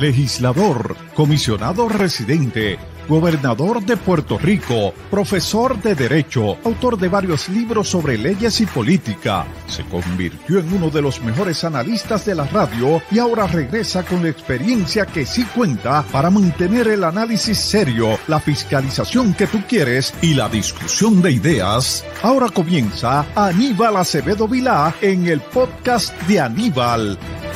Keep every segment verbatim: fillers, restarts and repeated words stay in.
legislador, comisionado residente, gobernador de Puerto Rico, profesor de Derecho, autor de varios libros sobre leyes y política. Se convirtió en uno de los mejores analistas de la radio y ahora regresa con la experiencia que sí cuenta para mantener el análisis serio, la fiscalización que tú quieres y la discusión de ideas. Ahora comienza Aníbal Acevedo Vilá en el podcast de Aníbal.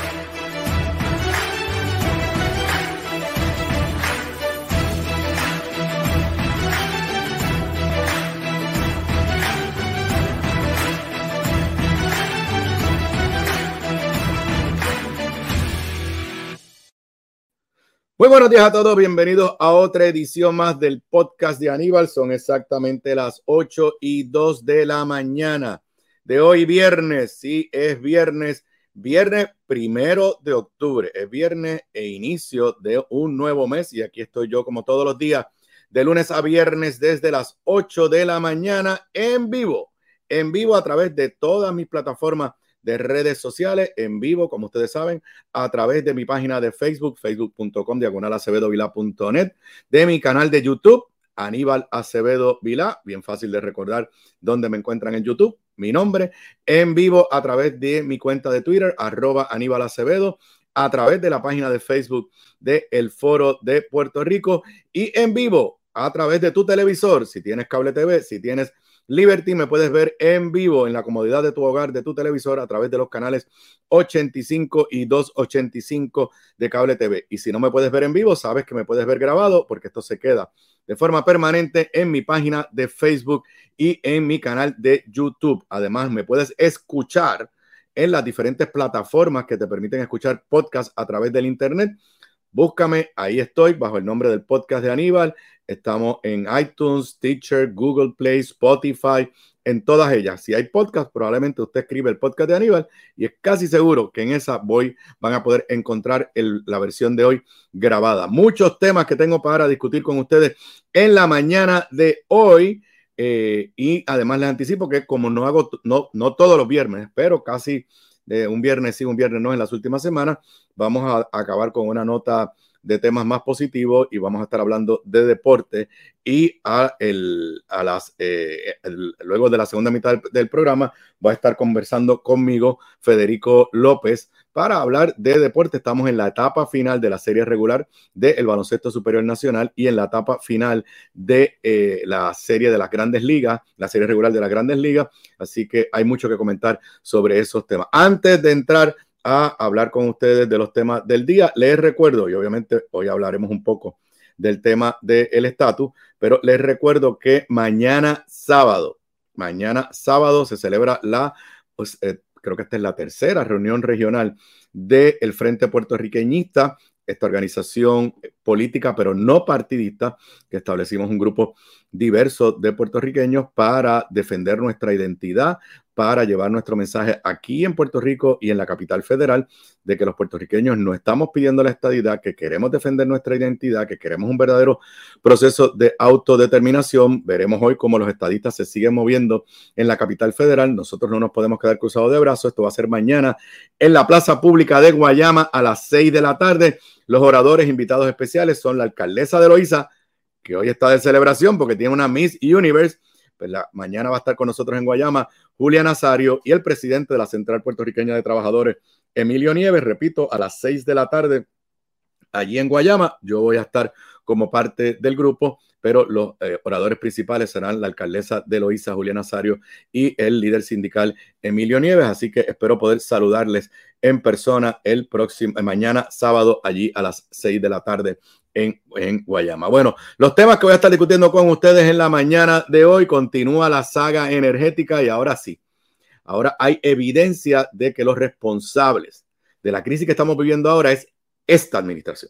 Muy buenos días a todos, bienvenidos a otra edición más del podcast de Aníbal. Son exactamente las ocho y dos de la mañana de hoy viernes. Sí, es viernes, viernes primero de octubre, es viernes e inicio de un nuevo mes y aquí estoy yo como todos los días de lunes a viernes desde las ocho de la mañana en vivo, en vivo a través de todas mis plataformas de redes sociales, en vivo, como ustedes saben, a través de mi página de Facebook, facebook punto com diagonal acevedo vilá punto net, de mi canal de YouTube, Aníbal Acevedo Vilá, bien fácil de recordar dónde me encuentran en YouTube, mi nombre, en vivo a través de mi cuenta de Twitter, arroba Aníbal Acevedo, a través de la página de Facebook de El Foro de Puerto Rico y en vivo a través de tu televisor, si tienes cable T V, si tienes Liberty, me puedes ver en vivo en la comodidad de tu hogar, de tu televisor, a través de los canales ochenta y cinco y doscientos ochenta y cinco de cable T V. Y si no me puedes ver en vivo, sabes que me puedes ver grabado porque esto se queda de forma permanente en mi página de Facebook y en mi canal de YouTube. Además, me puedes escuchar en las diferentes plataformas que te permiten escuchar podcasts a través del internet. Búscame, ahí estoy, bajo el nombre del podcast de Aníbal. Estamos en iTunes, Stitcher, Google Play, Spotify, en todas ellas. Si hay podcast, probablemente usted escribe el podcast de Aníbal y es casi seguro que en esa voy, van a poder encontrar el, la versión de hoy grabada. Muchos temas que tengo para discutir con ustedes en la mañana de hoy. Eh, y además les anticipo que como no hago, no, no todos los viernes, pero casi eh, un viernes sí, un viernes no en las últimas semanas, vamos a, a acabar con una nota de temas más positivos y vamos a estar hablando de deporte y a, el, a las eh, el, luego de la segunda mitad del, del programa va a estar conversando conmigo Federico López para hablar de deporte. Estamos en la etapa final de la serie regular del Baloncesto Superior Nacional y en la etapa final de eh, la serie de las Grandes Ligas, la serie regular de las Grandes Ligas, así que hay mucho que comentar sobre esos temas. Antes de entrar a hablar con ustedes de los temas del día, les recuerdo, y obviamente hoy hablaremos un poco del tema del estatus, pero les recuerdo que mañana sábado, mañana sábado se celebra la, pues, eh, creo que esta es la tercera reunión regional del Frente Puertorriqueñista, esta organización política, pero no partidista, que establecimos un grupo diverso de puertorriqueños para defender nuestra identidad, para llevar nuestro mensaje aquí en Puerto Rico y en la capital federal, de que los puertorriqueños no estamos pidiendo la estadidad, que queremos defender nuestra identidad, que queremos un verdadero proceso de autodeterminación. Veremos hoy cómo los estadistas se siguen moviendo en la capital federal. Nosotros no nos podemos quedar cruzados de brazos. Esto va a ser mañana en la Plaza Pública de Guayama a las seis de la tarde. Los oradores invitados especiales son la alcaldesa de Loíza, que hoy está de celebración porque tiene una Miss Universe. Pues la, mañana va a estar con nosotros en Guayama Julia Nazario y el presidente de la Central Puertorriqueña de Trabajadores, Emilio Nieves, repito, a las seis de la tarde allí en Guayama. Yo voy a estar como parte del grupo, pero los eh, oradores principales serán la alcaldesa de Loíza, Julia Nazario, y el líder sindical Emilio Nieves, así que espero poder saludarles en persona el próximo, mañana sábado allí a las seis de la tarde en, en Guayama. Bueno, los temas que voy a estar discutiendo con ustedes en la mañana de hoy, continúa la saga energética y ahora sí, ahora hay evidencia de que los responsables de la crisis que estamos viviendo ahora es esta administración.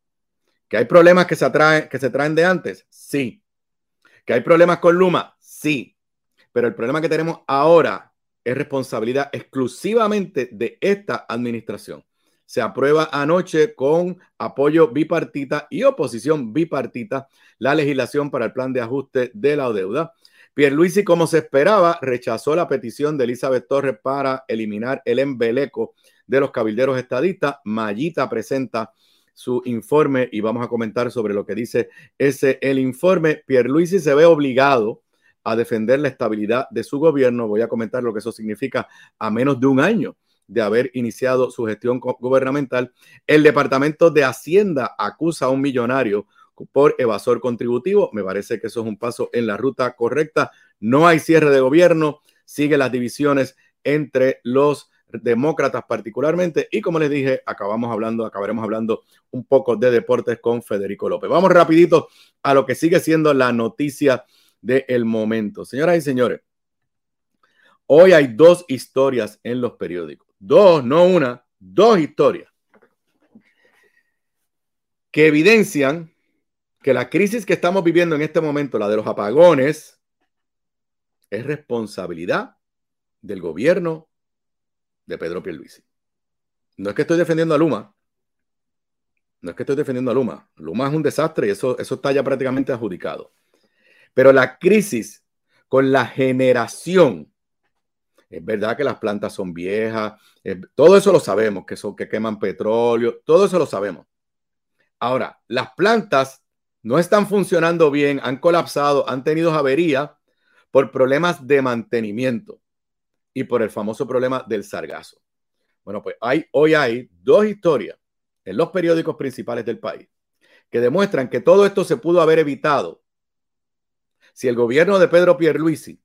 ¿Que hay problemas que se, atraen, que se traen de antes? Sí. ¿Que hay problemas con Luma? Sí. Pero el problema que tenemos ahora es responsabilidad exclusivamente de esta administración. Se aprueba anoche con apoyo bipartita y oposición bipartita la legislación para el plan de ajuste de la deuda. Pierluisi, como se esperaba, rechazó la petición de Elizabeth Torres para eliminar el embeleco de los cabilderos estadistas. Mayita presenta su informe y vamos a comentar sobre lo que dice ese el informe. Pierluisi se ve obligado a defender la estabilidad de su gobierno. Voy a comentar lo que eso significa a menos de un año de haber iniciado su gestión gubernamental. El Departamento de Hacienda acusa a un millonario por evasor contributivo. Me parece que eso es un paso en la ruta correcta. No hay cierre de gobierno, siguen las divisiones entre los demócratas particularmente, y como les dije, acabamos hablando, acabaremos hablando un poco de deportes con Federico López. Vamos rapidito a lo que sigue siendo la noticia del momento. Señoras y señores, hoy hay dos historias en los periódicos, dos, no una, dos historias que evidencian que la crisis que estamos viviendo en este momento, la de los apagones, es responsabilidad del gobierno de Pedro Pierluisi. No es que estoy defendiendo a Luma. No es que estoy defendiendo a Luma. Luma es un desastre y eso, eso está ya prácticamente adjudicado. Pero la crisis con la generación, es verdad que las plantas son viejas, eh, todo eso lo sabemos, que, son, que queman petróleo, todo eso lo sabemos. Ahora, las plantas no están funcionando bien, han colapsado, han tenido avería por problemas de mantenimiento y por el famoso problema del sargazo. Bueno, pues hay, hoy hay dos historias en los periódicos principales del país que demuestran que todo esto se pudo haber evitado si el gobierno de Pedro Pierluisi,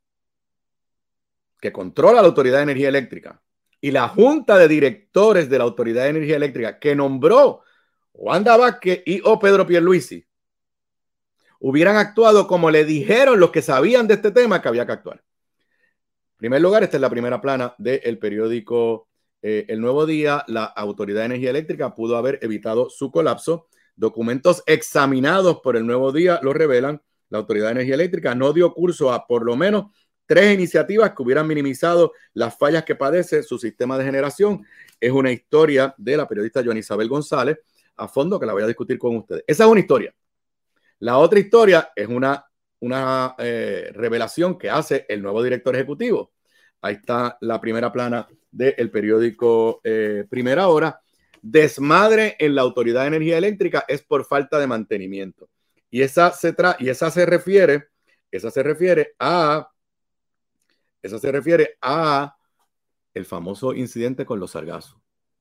que controla la Autoridad de Energía Eléctrica, y la Junta de Directores de la Autoridad de Energía Eléctrica, que nombró Wanda Vázquez y o Pedro Pierluisi, hubieran actuado como le dijeron los que sabían de este tema que había que actuar. En primer lugar, esta es la primera plana del periódico eh, El Nuevo Día. La Autoridad de Energía Eléctrica pudo haber evitado su colapso. Documentos examinados por El Nuevo Día lo revelan. La Autoridad de Energía Eléctrica no dio curso a por lo menos tres iniciativas que hubieran minimizado las fallas que padece su sistema de generación. Es una historia de la periodista Joana Isabel González a fondo que la voy a discutir con ustedes. Esa es una historia. La otra historia es una, una eh, revelación que hace el nuevo director ejecutivo. Ahí está la primera plana del periódico eh, Primera Hora. Desmadre en la Autoridad de Energía Eléctrica es por falta de mantenimiento. Y esa se, tra y esa se refiere, esa se refiere a, esa se refiere a el famoso incidente con los sargazos.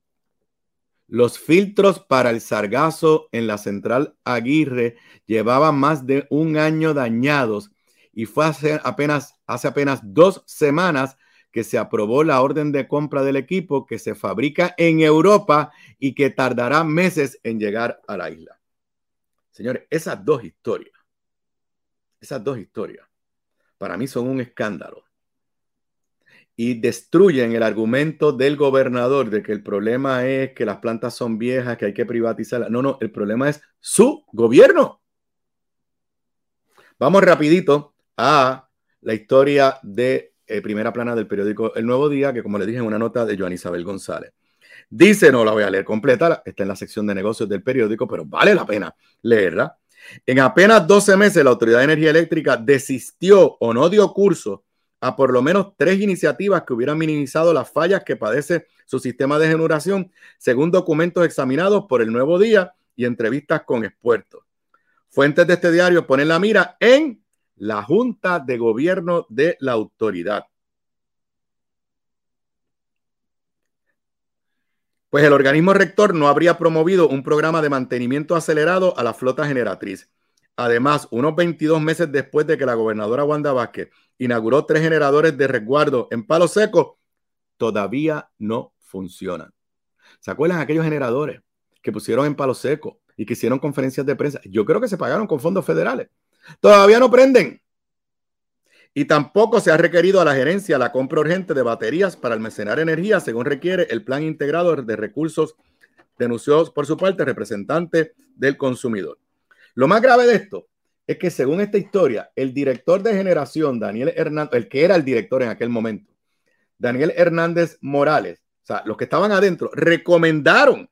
Los filtros para el sargazo en la central Aguirre llevaban más de un año dañados y fue hace apenas, hace apenas dos semanas que se aprobó la orden de compra del equipo que se fabrica en Europa y que tardará meses en llegar a la isla. Señores, esas dos historias, esas dos historias, para mí son un escándalo. Y destruyen el argumento del gobernador de que el problema es que las plantas son viejas, que hay que privatizarlas. No, no, el problema es su gobierno. Vamos rapidito a la historia de eh, primera plana del periódico El Nuevo Día, que como les dije, es una nota de Joana Isabel González. Dice, no la voy a leer completa, está en la sección de negocios del periódico, pero vale la pena leerla. En apenas doce meses, la Autoridad de Energía Eléctrica desistió o no dio curso a por lo menos tres iniciativas que hubieran minimizado las fallas que padece su sistema de generación, según documentos examinados por El Nuevo Día y entrevistas con expertos. Fuentes de este diario ponen la mira en la Junta de Gobierno de la Autoridad. Pues el organismo rector no habría promovido un programa de mantenimiento acelerado a la flota generatriz. Además, unos veintidós meses después de que la gobernadora Wanda Vázquez inauguró tres generadores de resguardo en Palo Seco, todavía no funcionan. ¿Se acuerdan aquellos generadores que pusieron en Palo Seco y que hicieron conferencias de prensa? Yo creo que se pagaron con fondos federales. Todavía no prenden. Y tampoco se ha requerido a la gerencia la compra urgente de baterías para almacenar energía, según requiere el Plan Integrado de Recursos, denunció por su parte el representante del consumidor. Lo más grave de esto es que, según esta historia, el director de generación, Daniel Hernández, el que era el director en aquel momento, Daniel Hernández Morales, o sea, los que estaban adentro, recomendaron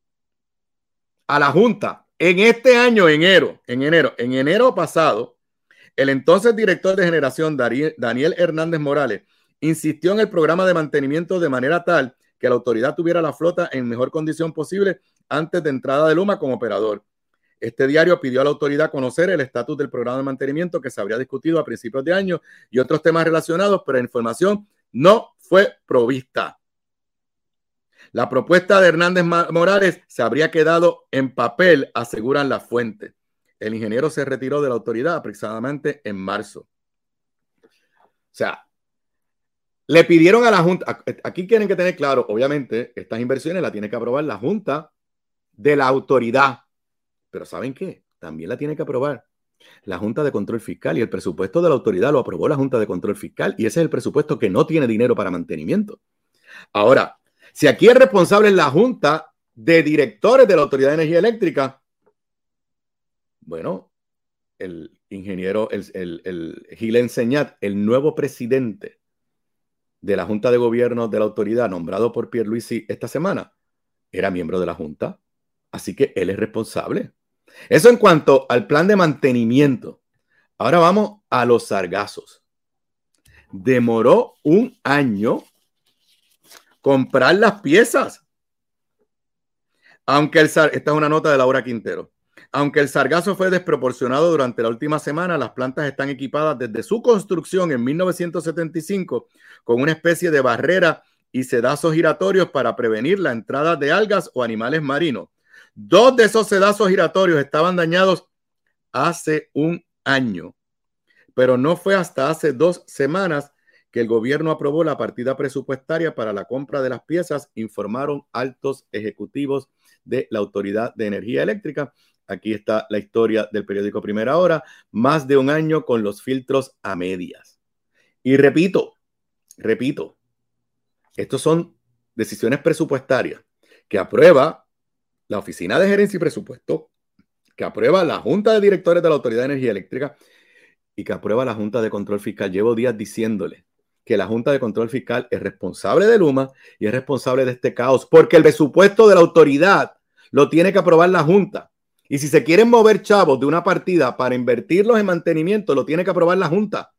a la Junta en este año, enero, en enero, en enero pasado, el entonces director de generación, Daniel Hernández Morales, insistió en el programa de mantenimiento de manera tal que la autoridad tuviera la flota en mejor condición posible antes de entrada de Luma como operador. Este diario pidió a la autoridad conocer el estatus del programa de mantenimiento que se habría discutido a principios de año y otros temas relacionados, pero la información no fue provista. La propuesta de Hernández Morales se habría quedado en papel, aseguran las fuentes. El ingeniero se retiró de la autoridad aproximadamente en marzo. O sea, le pidieron a la Junta, aquí tienen que tener claro, obviamente, estas inversiones las tiene que aprobar la Junta de la autoridad. Pero ¿saben qué? También la tiene que aprobar la Junta de Control Fiscal, y el presupuesto de la autoridad lo aprobó la Junta de Control Fiscal, y ese es el presupuesto que no tiene dinero para mantenimiento. Ahora, si aquí es responsable la Junta de Directores de la Autoridad de Energía Eléctrica, bueno, el ingeniero, el, el, el Gil Enseñat, el nuevo presidente de la Junta de Gobierno de la autoridad, nombrado por Pierluisi esta semana, era miembro de la Junta. Así que él es responsable. Eso en cuanto al plan de mantenimiento. Ahora vamos a los sargazos. Demoró un año comprar las piezas. Aunque el esta es una nota de Laura Quintero. Aunque el sargazo fue desproporcionado durante la última semana, las plantas están equipadas desde su construcción en mil novecientos setenta y cinco con una especie de barrera y sedazos giratorios para prevenir la entrada de algas o animales marinos. Dos de esos sedazos giratorios estaban dañados hace un año, pero no fue hasta hace dos semanas que el gobierno aprobó la partida presupuestaria para la compra de las piezas, informaron altos ejecutivos de la Autoridad de Energía Eléctrica. Aquí está la historia del periódico Primera Hora, más de un año con los filtros a medias. Y repito, repito, estos son decisiones presupuestarias que aprueba la Oficina de Gerencia y Presupuesto, que aprueba la Junta de Directores de la Autoridad de Energía Eléctrica y que aprueba la Junta de Control Fiscal. Llevo días diciéndole que la Junta de Control Fiscal es responsable de Luma y es responsable de este caos, porque el presupuesto de la autoridad lo tiene que aprobar la Junta. Y si se quieren mover chavos de una partida para invertirlos en mantenimiento, lo tiene que aprobar la Junta.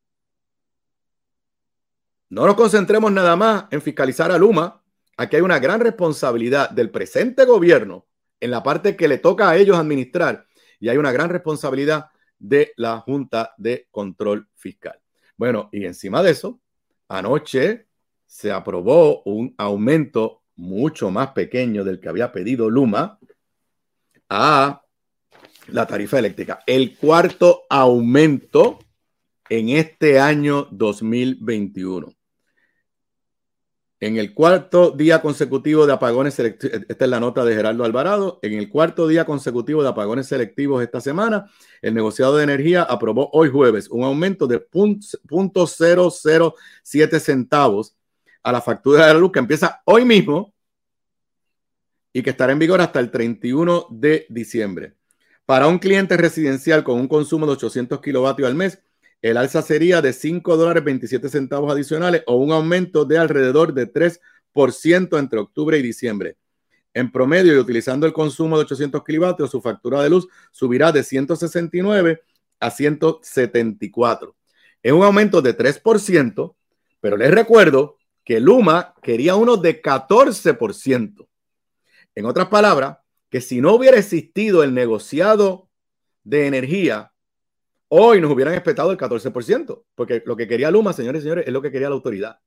No nos concentremos nada más en fiscalizar a Luma. Aquí hay una gran responsabilidad del presente gobierno en la parte que le toca a ellos administrar, y hay una gran responsabilidad de la Junta de Control Fiscal. Bueno, y encima de eso, anoche se aprobó un aumento mucho más pequeño del que había pedido Luma a la tarifa eléctrica. El cuarto aumento en este año dos mil veintiuno. En el cuarto día consecutivo de apagones selectivos, esta es la nota de Gerardo Alvarado, en el cuarto día consecutivo de apagones selectivos esta semana, el negociado de energía aprobó hoy jueves un aumento de cero punto cero cero siete centavos a la factura de la luz que empieza hoy mismo y que estará en vigor hasta el treinta y uno de diciembre. Para un cliente residencial con un consumo de ochocientos kilovatios al mes, el alza sería de cinco dólares veintisiete centavos adicionales o un aumento de alrededor de tres por ciento entre octubre y diciembre. En promedio, y utilizando el consumo de ochocientos kilovatios, su factura de luz subirá de ciento sesenta y nueve a ciento setenta y cuatro. Es un aumento de tres por ciento, pero les recuerdo que Luma quería uno de catorce por ciento. En otras palabras, que si no hubiera existido el negociado de energía, hoy nos hubieran respetado el catorce por ciento, porque lo que quería Luma, señores y señores, es lo que quería la autoridad.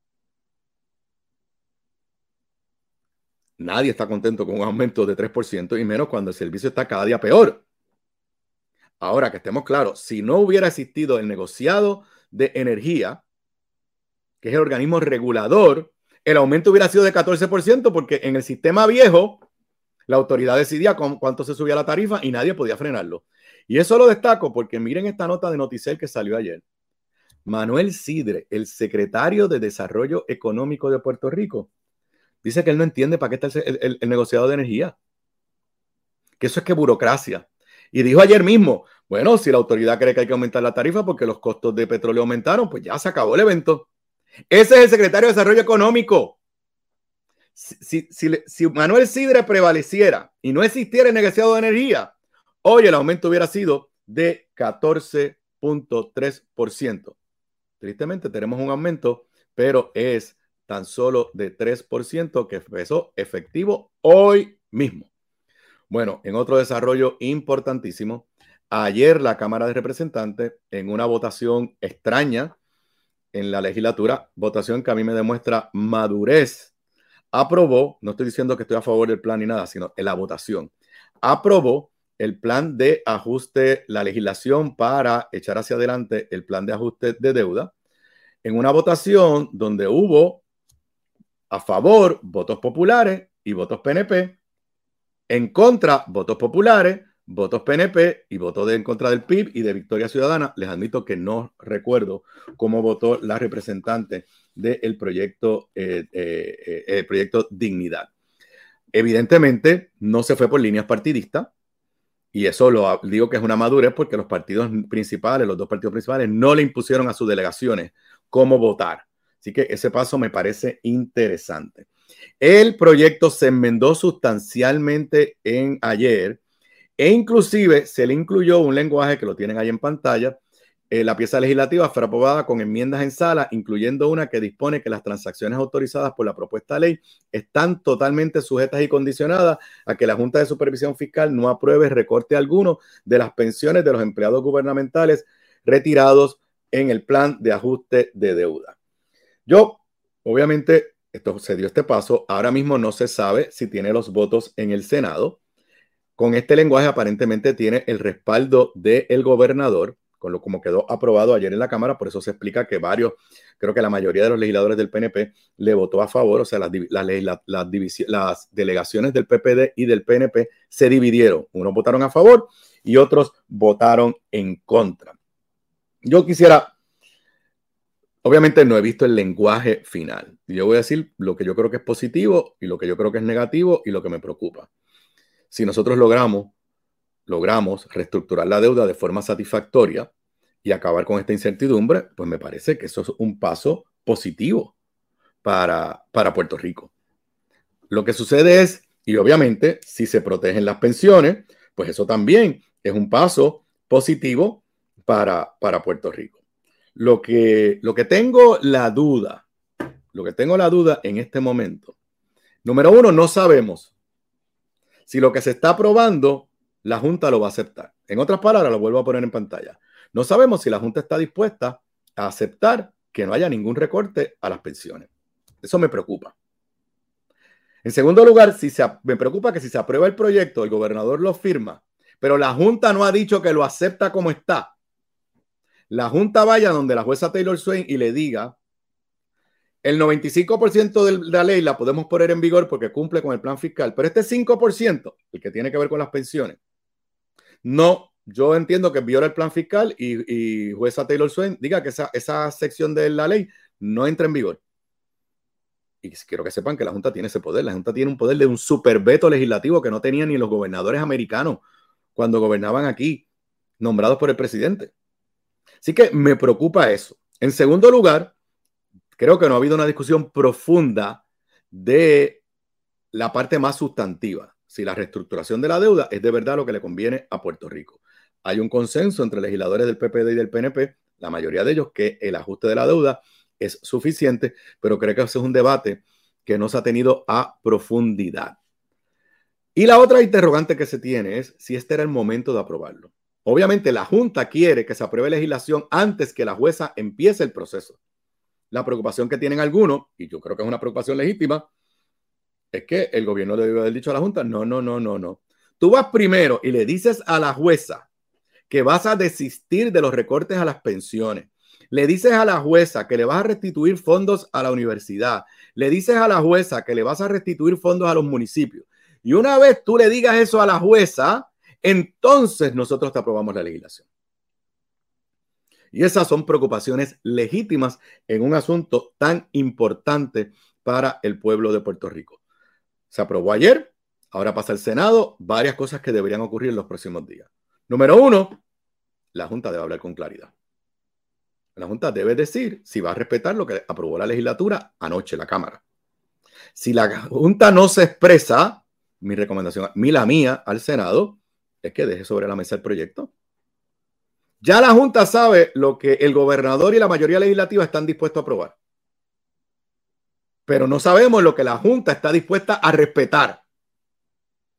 Nadie está contento con un aumento de tres por ciento y menos cuando el servicio está cada día peor. Ahora, que estemos claros, si no hubiera existido el negociado de energía, que es el organismo regulador, el aumento hubiera sido de catorce por ciento porque en el sistema viejo la autoridad decidía con cuánto se subía la tarifa y nadie podía frenarlo. Y eso lo destaco porque miren esta nota de Noticel que salió ayer. Manuel Sidre, el secretario de Desarrollo Económico de Puerto Rico, dice que él no entiende para qué está el, el, el negociado de energía. Que eso es que burocracia. Y dijo ayer mismo, bueno, si la autoridad cree que hay que aumentar la tarifa porque los costos de petróleo aumentaron, pues ya se acabó el evento. Ese es el secretario de Desarrollo Económico. Si, si, si, si Manuel Sidre prevaleciera y no existiera el negociado de energía, hoy el aumento hubiera sido de catorce punto tres por ciento. Tristemente tenemos un aumento, pero es tan solo de tres por ciento que empezó efectivo hoy mismo. Bueno, en otro desarrollo importantísimo, ayer la Cámara de Representantes, en una votación extraña en la legislatura, votación que a mí me demuestra madurez, aprobó, no estoy diciendo que estoy a favor del plan ni nada, sino en la votación, aprobó el plan de ajuste, la legislación para echar hacia adelante el plan de ajuste de deuda, en una votación donde hubo a favor votos populares y votos P N P, en contra votos populares, votos P N P y votos de en contra del P I B y de Victoria Ciudadana. Les admito que no recuerdo cómo votó la representante del proyecto, eh, eh, eh, el proyecto Dignidad. Evidentemente no se fue por líneas partidistas, y eso lo digo que es una madurez porque los partidos principales, los dos partidos principales, no le impusieron a sus delegaciones cómo votar. Así que ese paso me parece interesante. El proyecto se enmendó sustancialmente en ayer e inclusive se le incluyó un lenguaje que lo tienen ahí en pantalla. Eh, la pieza legislativa fue aprobada con enmiendas en sala, incluyendo una que dispone que las transacciones autorizadas por la propuesta de ley están totalmente sujetas y condicionadas a que la Junta de Supervisión Fiscal no apruebe recorte alguno de las pensiones de los empleados gubernamentales retirados en el plan de ajuste de deuda. Yo, obviamente, esto se dio este paso. Ahora mismo no se sabe si tiene los votos en el Senado. Con este lenguaje aparentemente tiene el respaldo del gobernador, con lo como quedó aprobado ayer en la Cámara. Por eso se explica que varios, creo que la mayoría de los legisladores del P N P le votó a favor. O sea, las, las, las, las, las delegaciones del P P D y del P N P se dividieron. Unos votaron a favor y otros votaron en contra. Yo quisiera, obviamente no he visto el lenguaje final. Yo voy a decir lo que yo creo que es positivo y lo que yo creo que es negativo y lo que me preocupa. Si nosotros logramos, logramos reestructurar la deuda de forma satisfactoria y acabar con esta incertidumbre, pues me parece que eso es un paso positivo para, para Puerto Rico. Lo que sucede es, y obviamente, si se protegen las pensiones, pues eso también es un paso positivo para, para Puerto Rico. Lo que, lo que tengo la duda, lo que tengo la duda en este momento, número uno, no sabemos si lo que se está aprobando, la Junta lo va a aceptar. En otras palabras, lo vuelvo a poner en pantalla. No sabemos si la Junta está dispuesta a aceptar que no haya ningún recorte a las pensiones. Eso me preocupa. En segundo lugar, si se, me preocupa que si se aprueba el proyecto, el gobernador lo firma, pero la Junta no ha dicho que lo acepta como está. La Junta vaya donde la jueza Taylor Swain y le diga: el noventa y cinco por ciento de la ley la podemos poner en vigor porque cumple con el plan fiscal, pero este cinco por ciento, el que tiene que ver con las pensiones, no, yo entiendo que viola el plan fiscal y, y jueza Taylor Swain diga que esa, esa sección de la ley no entra en vigor. Y quiero que sepan que la Junta tiene ese poder. La Junta tiene un poder de un superveto legislativo que no tenían ni los gobernadores americanos cuando gobernaban aquí, nombrados por el presidente. Así que me preocupa eso. En segundo lugar, creo que no ha habido una discusión profunda de la parte más sustantiva. Si la reestructuración de la deuda es de verdad lo que le conviene a Puerto Rico. Hay un consenso entre legisladores del P P D y del P N P, la mayoría de ellos, que el ajuste de la deuda es suficiente, pero creo que ese es un debate que no se ha tenido a profundidad. Y la otra interrogante que se tiene es si este era el momento de aprobarlo. Obviamente la Junta quiere que se apruebe legislación antes que la jueza empiece el proceso. La preocupación que tienen algunos, y yo creo que es una preocupación legítima, es que el gobierno le debe haber dicho a la Junta: no, no, no, no, no. Tú vas primero y le dices a la jueza que vas a desistir de los recortes a las pensiones. Le dices a la jueza que le vas a restituir fondos a la universidad. Le dices a la jueza que le vas a restituir fondos a los municipios. Y una vez tú le digas eso a la jueza, entonces nosotros te aprobamos la legislación. Y esas son preocupaciones legítimas en un asunto tan importante para el pueblo de Puerto Rico. Se aprobó ayer, ahora pasa al Senado, varias cosas que deberían ocurrir en los próximos días. Número uno, la Junta debe hablar con claridad. La Junta debe decir si va a respetar lo que aprobó la legislatura anoche, la Cámara. Si la Junta no se expresa, mi recomendación, mi la mía al Senado, es que deje sobre la mesa el proyecto. Ya la Junta sabe lo que el gobernador y la mayoría legislativa están dispuestos a aprobar. Pero no sabemos lo que la Junta está dispuesta a respetar.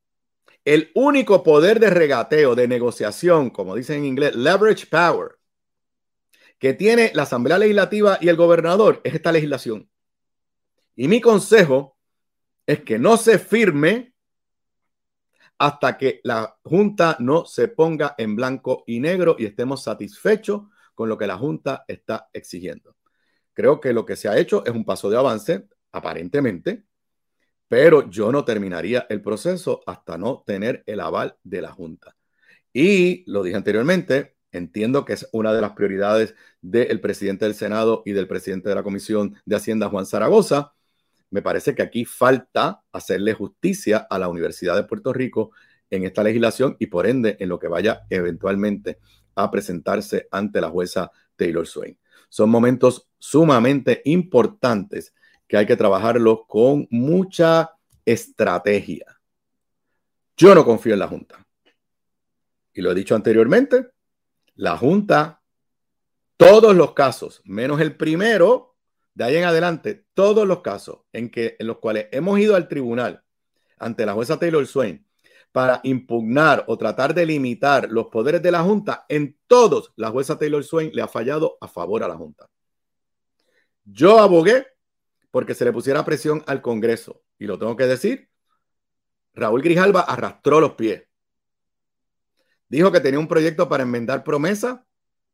El único poder de regateo, de negociación, como dicen en inglés, leverage power, que tiene la Asamblea Legislativa y el gobernador es esta legislación. Y mi consejo es que no se firme hasta que la Junta no se ponga en blanco y negro y estemos satisfechos con lo que la Junta está exigiendo. Creo que lo que se ha hecho es un paso de avance, aparentemente, pero yo no terminaría el proceso hasta no tener el aval de la Junta. Y lo dije anteriormente, entiendo que es una de las prioridades del presidente del Senado y del presidente de la Comisión de Hacienda, Juan Zaragoza. Me parece que aquí falta hacerle justicia a la Universidad de Puerto Rico en esta legislación y por ende en lo que vaya eventualmente a presentarse ante la jueza Taylor Swain. Son momentos sumamente importantes que hay que trabajarlos con mucha estrategia. Yo no confío en la Junta. Y lo he dicho anteriormente, la Junta, todos los casos, menos el primero, de ahí en adelante, todos los casos en, que, en los cuales hemos ido al tribunal ante la jueza Taylor Swain para impugnar o tratar de limitar los poderes de la Junta, en todos la jueza Taylor Swain le ha fallado a favor a la Junta. Yo abogué porque se le pusiera presión al Congreso y lo tengo que decir, Raúl Grijalva arrastró los pies. Dijo que tenía un proyecto para enmendar promesa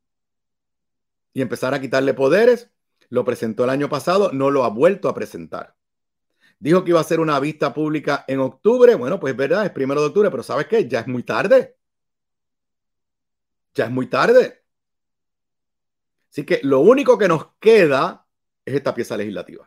y empezar a quitarle poderes. Lo presentó el año pasado, no lo ha vuelto a presentar. Dijo que iba a hacer una vista pública en octubre. Bueno, pues es verdad, es primero de octubre, pero ¿sabes qué? Ya es muy tarde. Ya es muy tarde. Así que lo único que nos queda es esta pieza legislativa.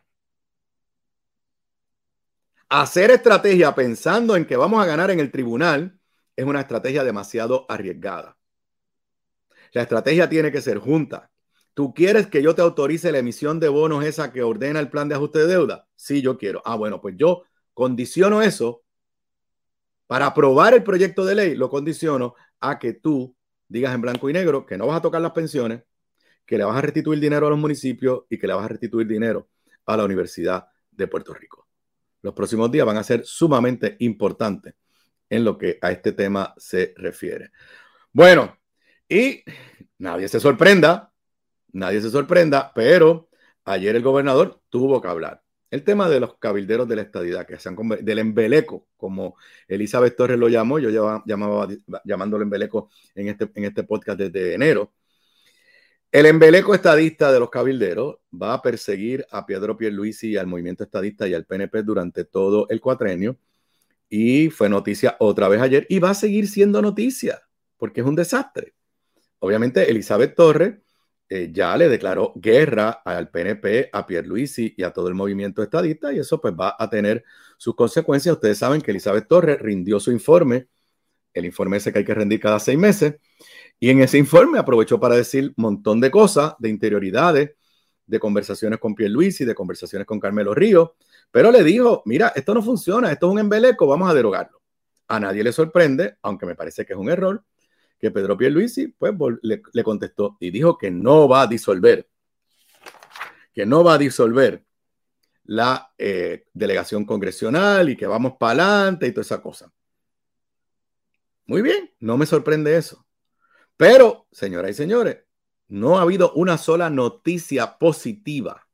Hacer estrategia pensando en que vamos a ganar en el tribunal es una estrategia demasiado arriesgada. La estrategia tiene que ser junta. ¿Tú quieres que yo te autorice la emisión de bonos esa que ordena el plan de ajuste de deuda? Sí, yo quiero. Ah, bueno, pues yo condiciono eso para aprobar el proyecto de ley, lo condiciono a que tú digas en blanco y negro que no vas a tocar las pensiones, que le vas a restituir dinero a los municipios y que le vas a restituir dinero a la Universidad de Puerto Rico. Los próximos días van a ser sumamente importantes en lo que a este tema se refiere. Bueno, y nadie se sorprenda, nadie se sorprenda, pero ayer el gobernador tuvo que hablar. El tema de los cabilderos de la estadidad, que se han convertido, del embeleco, como Elizabeth Torres lo llamó, yo llamaba, llamaba llamándolo embeleco en este, en este podcast desde enero. El embeleco estadista de los cabilderos va a perseguir a Pedro Pierluisi y al movimiento estadista y al P N P durante todo el cuatrenio. Y fue noticia otra vez ayer y va a seguir siendo noticia porque es un desastre. Obviamente Elizabeth Torres eh, ya le declaró guerra al P N P, a Pierluisi y a todo el movimiento estadista y eso pues va a tener sus consecuencias. Ustedes saben que Elizabeth Torres rindió su informe, el informe ese que hay que rendir cada seis meses, y en ese informe aprovechó para decir un montón de cosas, de interioridades, de conversaciones con Pierluisi, de conversaciones con Carmelo Ríos, pero le dijo, mira, esto no funciona, esto es un embeleco, vamos a derogarlo. A nadie le sorprende, aunque me parece que es un error, que Pedro Pierluisi pues, le, le contestó y dijo que no va a disolver, que no va a disolver la eh, delegación congresional y que vamos para adelante y toda esa cosa. Muy bien, no me sorprende eso. Pero, señoras y señores, no ha habido una sola noticia positiva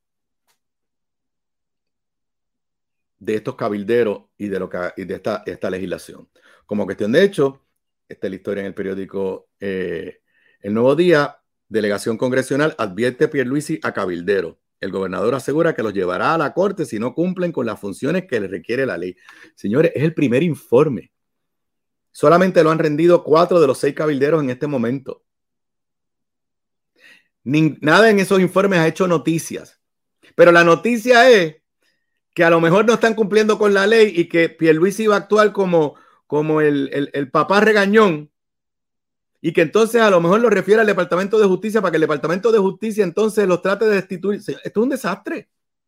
de estos cabilderos y de, lo que, y de esta, esta legislación. Como cuestión de hecho, esta es la historia en el periódico eh, El Nuevo Día, delegación congresional advierte Pierluisi a cabildero. El gobernador asegura que los llevará a la corte si no cumplen con las funciones que le requiere la ley. Señores, es el primer informe. Solamente lo han rendido cuatro de los seis cabilderos en este momento. Ni, nada en esos informes ha hecho noticias. Pero la noticia es que a lo mejor no están cumpliendo con la ley y que Pierluisi va a actuar como, como el, el, el papá regañón y que entonces a lo mejor lo refiere al Departamento de Justicia para que el Departamento de Justicia entonces los trate de destituir. Esto es un desastre.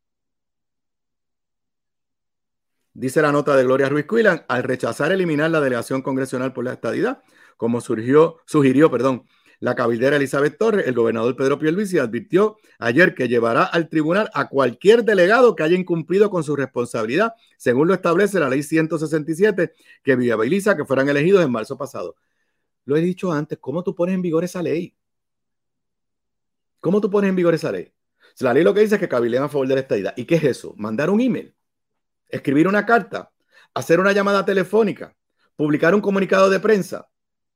Dice la nota de Gloria Ruiz Cuilan, al rechazar eliminar la delegación congresional por la estadidad, como surgió, sugirió perdón, la cabildera Elizabeth Torres, el gobernador Pedro Pierluisi advirtió ayer que llevará al tribunal a cualquier delegado que haya incumplido con su responsabilidad, según lo establece la ley ciento sesenta y siete, que viabiliza que fueran elegidos en marzo pasado. Lo he dicho antes, ¿cómo tú pones en vigor esa ley? ¿Cómo tú pones en vigor esa ley? La ley lo que dice es que cabildean a favor de la estadidad. ¿Y qué es eso? Mandar un email, escribir una carta, hacer una llamada telefónica, publicar un comunicado de prensa.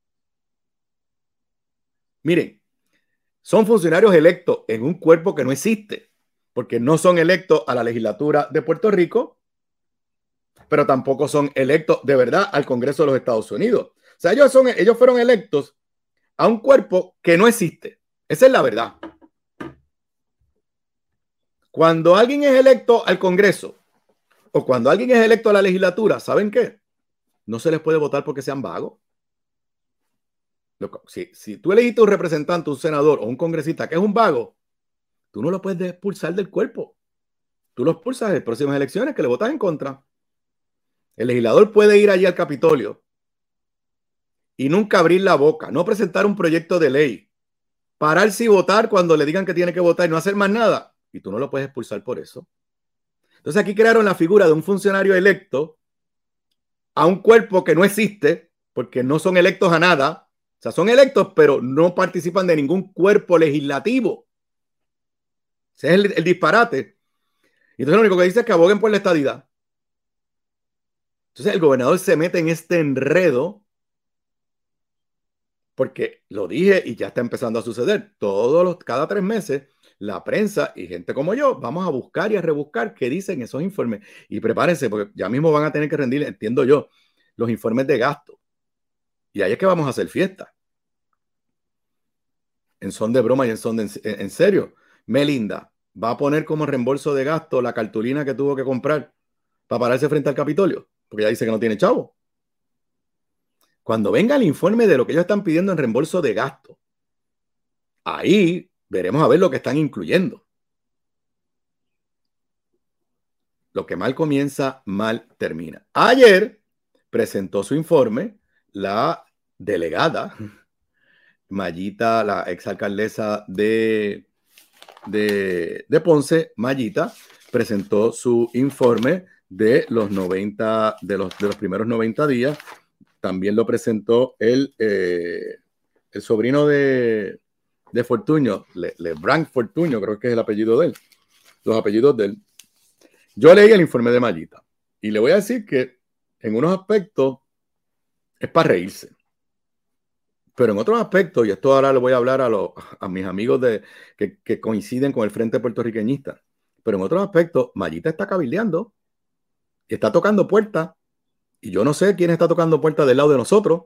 Miren, son funcionarios electos en un cuerpo que no existe, porque no son electos a la legislatura de Puerto Rico, pero tampoco son electos de verdad al Congreso de los Estados Unidos. O sea, ellos, son, ellos fueron electos a un cuerpo que no existe. Esa es la verdad. Cuando alguien es electo al Congreso o cuando alguien es electo a la legislatura, ¿saben qué? No se les puede votar porque sean vagos. Si, si tú elegiste un representante, un senador o un congresista que es un vago, tú no lo puedes expulsar del cuerpo. Tú lo expulsas en las próximas elecciones que le votas en contra. El legislador puede ir allí al Capitolio y nunca abrir la boca, no presentar un proyecto de ley, pararse y votar cuando le digan que tiene que votar y no hacer más nada. Y tú no lo puedes expulsar por eso. Entonces aquí crearon la figura de un funcionario electo a un cuerpo que no existe porque no son electos a nada. O sea, son electos, pero no participan de ningún cuerpo legislativo. Ese es el, el disparate. Y entonces lo único que dice es que aboguen por la estadidad. Entonces el gobernador se mete en este enredo porque lo dije y ya está empezando a suceder. Todos los, cada tres meses, la prensa y gente como yo vamos a buscar y a rebuscar qué dicen esos informes. Y prepárense, porque ya mismo van a tener que rendir, entiendo yo, los informes de gasto. Y ahí es que vamos a hacer fiesta. En son de broma y en son de en, en serio. Melinda va a poner como reembolso de gasto la cartulina que tuvo que comprar para pararse frente al Capitolio, porque ya dice que no tiene chavo. Cuando venga el informe de lo que ellos están pidiendo en reembolso de gasto, ahí veremos a ver lo que están incluyendo. Lo que mal comienza, mal termina. Ayer presentó su informe la delegada Mayita, la exalcaldesa de, de, de Ponce, Mayita, presentó su informe de los noventa, de los, de los primeros noventa días. También lo presentó el, eh, el sobrino de, de Fortuño, Le, Lebranc Fortuño, creo que es el apellido de él, los apellidos de él. Yo leí el informe de Mayita y le voy a decir que en unos aspectos es para reírse. Pero en otros aspectos, y esto ahora le voy a hablar a, los, a mis amigos de, que, que coinciden con el Frente Puertorriqueñista, pero en otros aspectos, Mayita está cabildeando y está tocando puertas, y yo no sé quién está tocando puertas del lado de nosotros.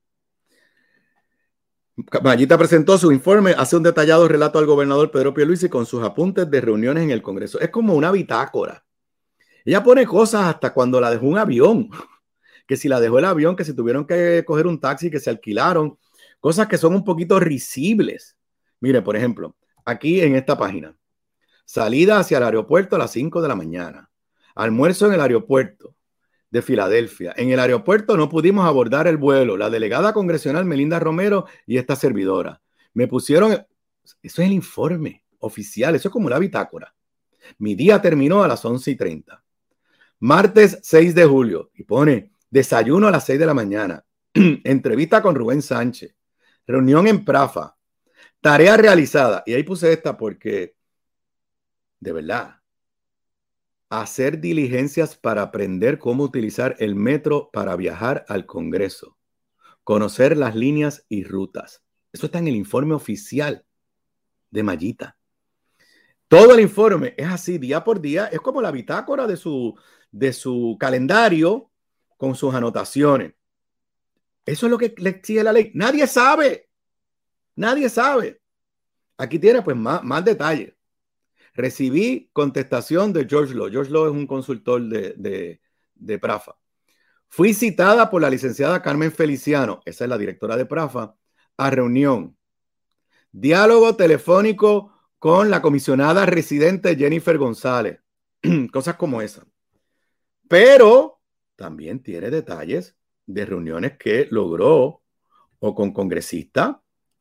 Mayita presentó su informe, hace un detallado relato al gobernador Pedro Pierluisi con sus apuntes de reuniones en el Congreso. Es como una bitácora. Ella pone cosas hasta cuando la dejó un avión, que si la dejó el avión, que si tuvieron que coger un taxi, que se alquilaron. Cosas que son un poquito risibles. Mire, por ejemplo, aquí en esta página. Salida hacia el aeropuerto a las cinco de la mañana. Almuerzo en el aeropuerto de Filadelfia. En el aeropuerto no pudimos abordar el vuelo. La delegada congresional Melinda Romero y esta servidora. Me pusieron... Eso es el informe oficial. Eso es como la bitácora. Mi día terminó a las once y treinta. Martes seis de julio. Y pone desayuno a las seis de la mañana. Entrevista con Rubén Sánchez. Reunión en Prafa, tarea realizada. Y ahí puse esta porque, de verdad, hacer diligencias para aprender cómo utilizar el metro para viajar al Congreso. Conocer las líneas y rutas. Eso está en el informe oficial de Mayita. Todo el informe es así, día por día. Es como la bitácora de su, de su calendario con sus anotaciones. Eso es lo que le exige la ley. Nadie sabe. Nadie sabe. Aquí tiene pues más, más detalles. Recibí contestación de George Law. George Law es un consultor de, de, de Prafa. Fui citada por la licenciada Carmen Feliciano, esa es la directora de Prafa, a reunión. Diálogo telefónico con la comisionada residente Jennifer González. Cosas como esas. Pero también tiene detalles de reuniones que logró o con congresistas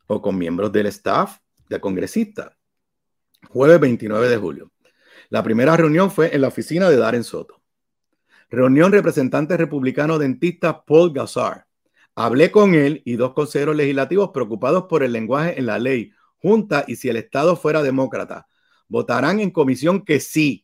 o con miembros del staff de congresistas. Jueves veintinueve de julio. La primera reunión fue en la oficina de Darren Soto. Reunión representante republicano dentista Paul Gosar. Hablé con él y dos consejeros legislativos preocupados por el lenguaje en la ley junta y si el Estado fuera demócrata. Votarán en comisión que sí.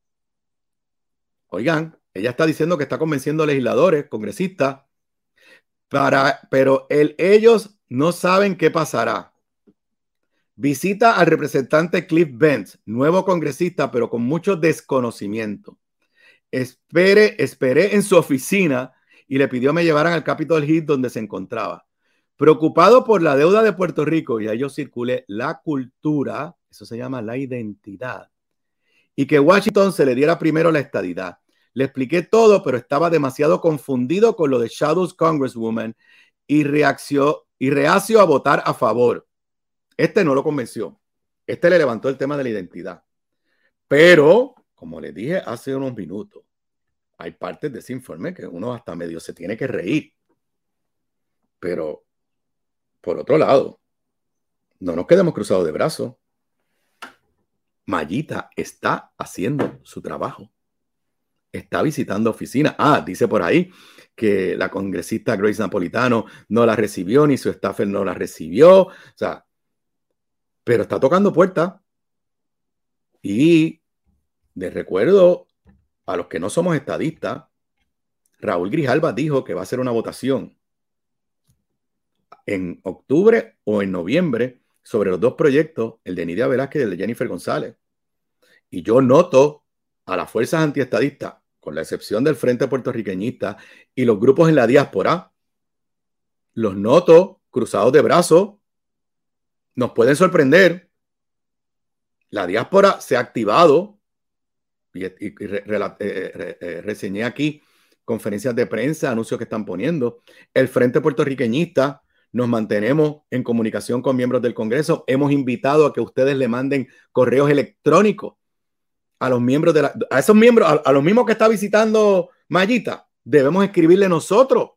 Oigan, ella está diciendo que está convenciendo a legisladores, congresistas, para, pero el, ellos no saben qué pasará. Visita al representante Cliff Benz, nuevo congresista, pero con mucho desconocimiento. Espere, esperé en su oficina y le pidió me llevaran al Capitol Hill donde se encontraba. Preocupado por la deuda de Puerto Rico, y ahí yo circulé la cultura, eso se llama la identidad, y que Washington se le diera primero la estadidad. Le expliqué todo, pero estaba demasiado confundido con lo de Shadows Congresswoman y, reacció, y reacio a votar a favor. Este no lo convenció. Este le levantó el tema de la identidad. Pero, como les dije hace unos minutos, hay partes de ese informe que uno hasta medio se tiene que reír. Pero, por otro lado, no nos quedemos cruzados de brazos. Mayita está haciendo su trabajo. Está visitando oficinas. Ah, dice por ahí que la congresista Grace Napolitano no la recibió, ni su staffer no la recibió. O sea, pero está tocando puertas. Y de recuerdo a los que no somos estadistas, Raúl Grijalva dijo que va a hacer una votación en octubre o en noviembre sobre los dos proyectos, el de Nidia Velázquez y el de Jennifer González. Y yo noto a las fuerzas antiestadistas, con la excepción del Frente Puertorriqueñista y los grupos en la diáspora, los noto cruzados de brazos. Nos pueden sorprender. La diáspora se ha activado y, y, y re, re, eh, re, eh, reseñé aquí conferencias de prensa, anuncios que están poniendo. El Frente Puertorriqueñista, nos mantenemos en comunicación con miembros del Congreso. Hemos invitado a que ustedes le manden correos electrónicos a los miembros de la, a esos miembros, a, a los mismos que está visitando Mayita. Debemos escribirle nosotros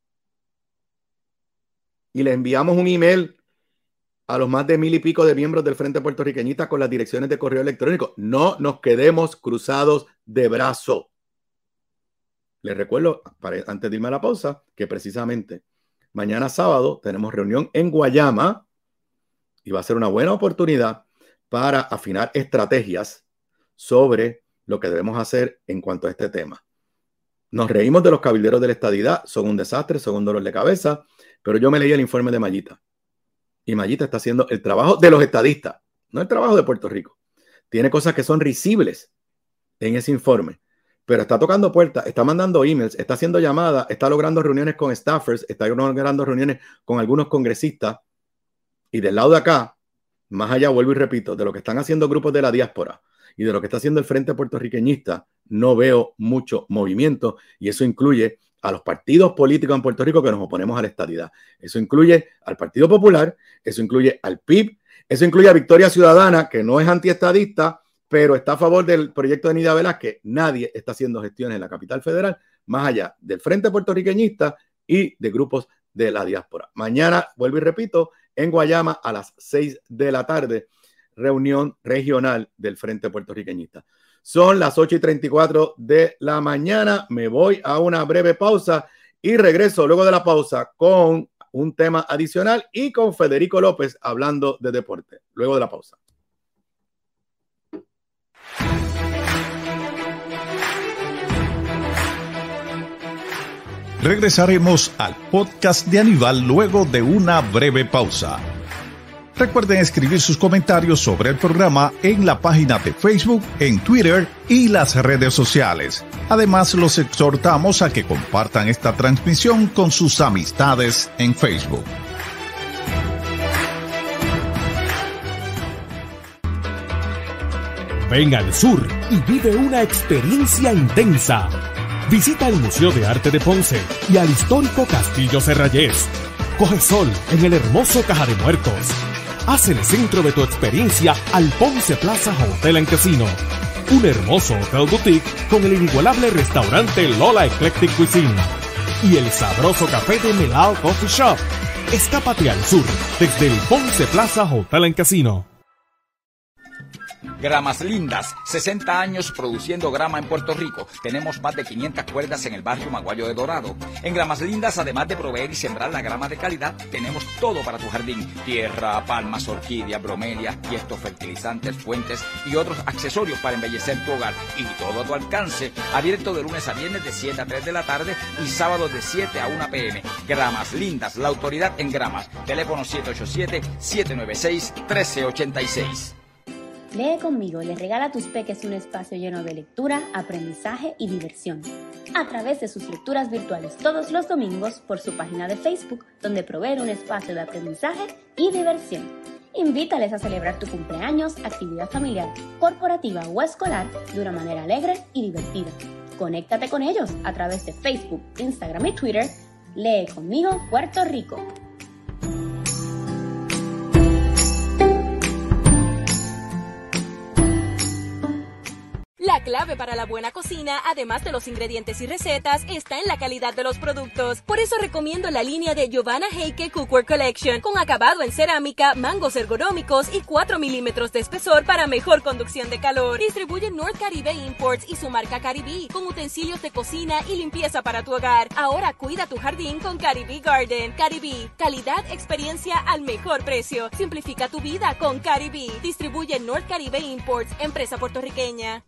y le enviamos un email a los más de mil y pico de miembros del Frente Puertorriqueñista con las direcciones de correo electrónico. No nos quedemos cruzados de brazo. Les recuerdo, para, antes de irme a la pausa, que precisamente mañana sábado tenemos reunión en Guayama y va a ser una buena oportunidad para afinar estrategias sobre lo que debemos hacer en cuanto a este tema. Nos reímos de los cabilderos de la estadidad, son un desastre, son un dolor de cabeza, pero yo me leí el informe de Mayita y Mayita está haciendo el trabajo de los estadistas, no el trabajo de Puerto Rico. Tiene cosas que son risibles en ese informe, pero está tocando puertas, está mandando emails, está haciendo llamadas, está logrando reuniones con staffers, está logrando reuniones con algunos congresistas y del lado de acá, más allá, vuelvo y repito, de lo que están haciendo grupos de la diáspora y de lo que está haciendo el Frente Puertorriqueñista, no veo mucho movimiento y eso incluye a los partidos políticos en Puerto Rico que nos oponemos a la estadidad. Eso incluye al Partido Popular, eso incluye al P I B, eso incluye a Victoria Ciudadana, que no es antiestadista, pero está a favor del proyecto de Nidia Velázquez. Nadie está haciendo gestiones en la capital federal, más allá del Frente Puertorriqueñista y de grupos de la diáspora. Mañana, vuelvo y repito, en Guayama a las seis de la tarde, reunión regional del Frente Puertorriqueñista. Son las ocho y treinta y cuatro de la mañana. Me voy a una breve pausa y regreso luego de la pausa con un tema adicional y con Federico López hablando de deporte. Luego de la pausa. Regresaremos al podcast de Aníbal luego de una breve pausa. Recuerden escribir sus comentarios sobre el programa en la página de Facebook, en Twitter y las redes sociales. Además, los exhortamos a que compartan esta transmisión con sus amistades en Facebook. Ven al sur y vive una experiencia intensa. Visita el Museo de Arte de Ponce y al histórico Castillo Serrayés. Coge sol en el hermoso Caja de Muertos. Haz el centro de tu experiencia al Ponce Plaza Hotel and Casino. Un hermoso hotel boutique con el inigualable restaurante Lola Eclectic Cuisine. Y el sabroso café de Melao Coffee Shop. Escápate al sur desde el Ponce Plaza Hotel and Casino. Gramas Lindas, sesenta años produciendo grama en Puerto Rico. Tenemos más de quinientas cuerdas en el barrio Maguayo de Dorado. En Gramas Lindas, además de proveer y sembrar la grama de calidad, tenemos todo para tu jardín. Tierra, palmas, orquídeas, bromelias, tiestos, fertilizantes, fuentes y otros accesorios para embellecer tu hogar. Y todo a tu alcance. Abierto de lunes a viernes de siete a tres de la tarde y sábados de siete a una p m Gramas Lindas, la autoridad en gramas. Teléfono siete ocho siete, siete nueve seis, uno tres ocho seis. Lee conmigo le regala a tus peques un espacio lleno de lectura, aprendizaje y diversión. A través de sus lecturas virtuales todos los domingos por su página de Facebook, donde provee un espacio de aprendizaje y diversión. Invítales a celebrar tu cumpleaños, actividad familiar, corporativa o escolar de una manera alegre y divertida. Conéctate con ellos a través de Facebook, Instagram y Twitter. Lee conmigo Puerto Rico. La clave para la buena cocina, además de los ingredientes y recetas, está en la calidad de los productos. Por eso recomiendo la línea de Giovanna Heike Cookware Collection, con acabado en cerámica, mangos ergonómicos y cuatro milímetros de espesor para mejor conducción de calor. Distribuye North Caribe Imports y su marca Caribe, con utensilios de cocina y limpieza para tu hogar. Ahora cuida tu jardín con Caribe Garden. Caribe, calidad, experiencia al mejor precio. Simplifica tu vida con Caribe. Distribuye North Caribe Imports, empresa puertorriqueña.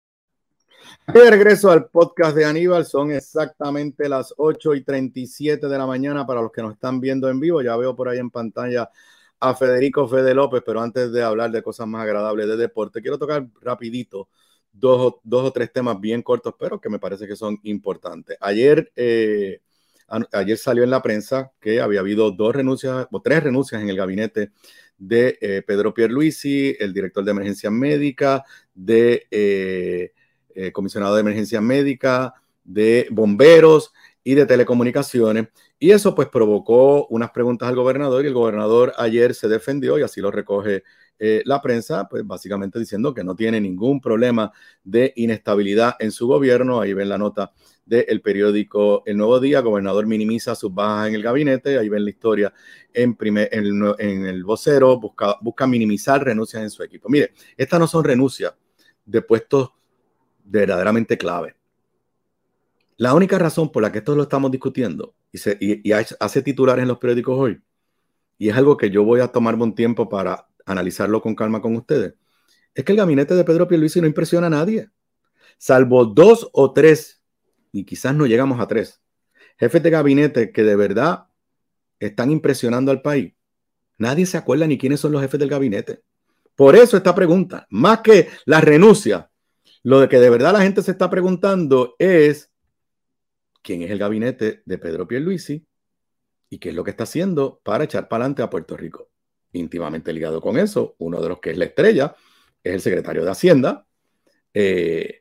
De regreso al podcast de Aníbal, son exactamente las ocho y treinta y siete de la mañana para los que nos están viendo en vivo. Ya veo por ahí en pantalla a Federico Fede López, pero antes de hablar de cosas más agradables de deporte, quiero tocar rapidito dos, dos o tres temas bien cortos, pero que me parece que son importantes. Ayer, eh, a, ayer salió en la prensa que había habido dos renuncias o tres renuncias en el gabinete de eh, Pedro Pierluisi, el director de emergencias médicas, de... Eh, Eh, comisionado de emergencia médica, de bomberos y de telecomunicaciones, y eso pues provocó unas preguntas al gobernador, y el gobernador ayer se defendió, y así lo recoge eh, la prensa, pues básicamente diciendo que no tiene ningún problema de inestabilidad en su gobierno. Ahí ven la nota del periódico El Nuevo Día: gobernador minimiza sus bajas en el gabinete. Ahí ven la historia en, primer, en, el, en el vocero, busca, busca minimizar renuncias en su equipo. Mire, estas no son renuncias de puestos verdaderamente clave. La única razón por la que esto lo estamos discutiendo y, se, y, y hace titulares en los periódicos hoy, y es algo que yo voy a tomarme un tiempo para analizarlo con calma con ustedes, es que el gabinete de Pedro Pierluisi no impresiona a nadie, salvo dos o tres, y quizás no llegamos a tres, jefes de gabinete que de verdad están impresionando al país. Nadie se acuerda ni quiénes son los jefes del gabinete. Por eso esta pregunta, más que la renuncia, lo de que de verdad la gente se está preguntando es quién es el gabinete de Pedro Pierluisi y qué es lo que está haciendo para echar para adelante a Puerto Rico. Íntimamente ligado con eso, uno de los que es la estrella es el secretario de Hacienda, eh,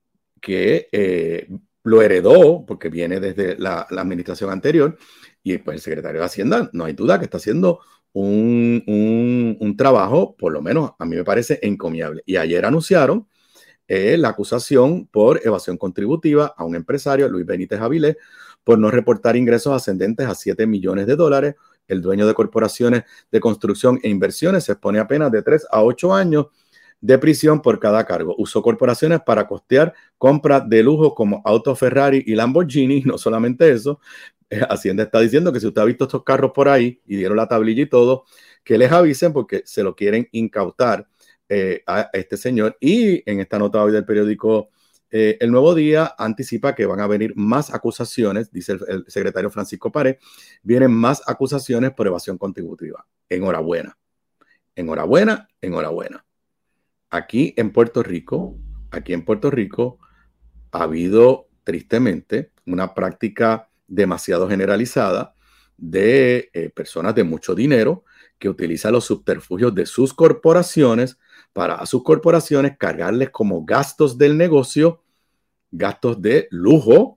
que eh, lo heredó porque viene desde la, la administración anterior, y pues el secretario de Hacienda, no hay duda que está haciendo un, un, un trabajo, por lo menos a mí me parece encomiable. Y ayer anunciaron Eh, la acusación por evasión contributiva a un empresario, Luis Benítez Avilés, por no reportar ingresos ascendentes a siete millones de dólares. El dueño de corporaciones de construcción e inversiones se expone a penas de tres a ocho años de prisión por cada cargo. Usó corporaciones para costear compras de lujo como autos Ferrari y Lamborghini. No solamente eso, eh, Hacienda está diciendo que si usted ha visto estos carros por ahí y dieron la tablilla y todo, que les avisen porque se lo quieren incautar Eh, a este señor. Y en esta nota hoy del periódico eh, El Nuevo Día anticipa que van a venir más acusaciones, dice el, el secretario Francisco Pared, vienen más acusaciones por evasión contributiva. Enhorabuena, enhorabuena, enhorabuena. Aquí en Puerto Rico, aquí en Puerto Rico ha habido tristemente una práctica demasiado generalizada de eh, personas de mucho dinero que utilizan los subterfugios de sus corporaciones para a sus corporaciones cargarles como gastos del negocio, gastos de lujo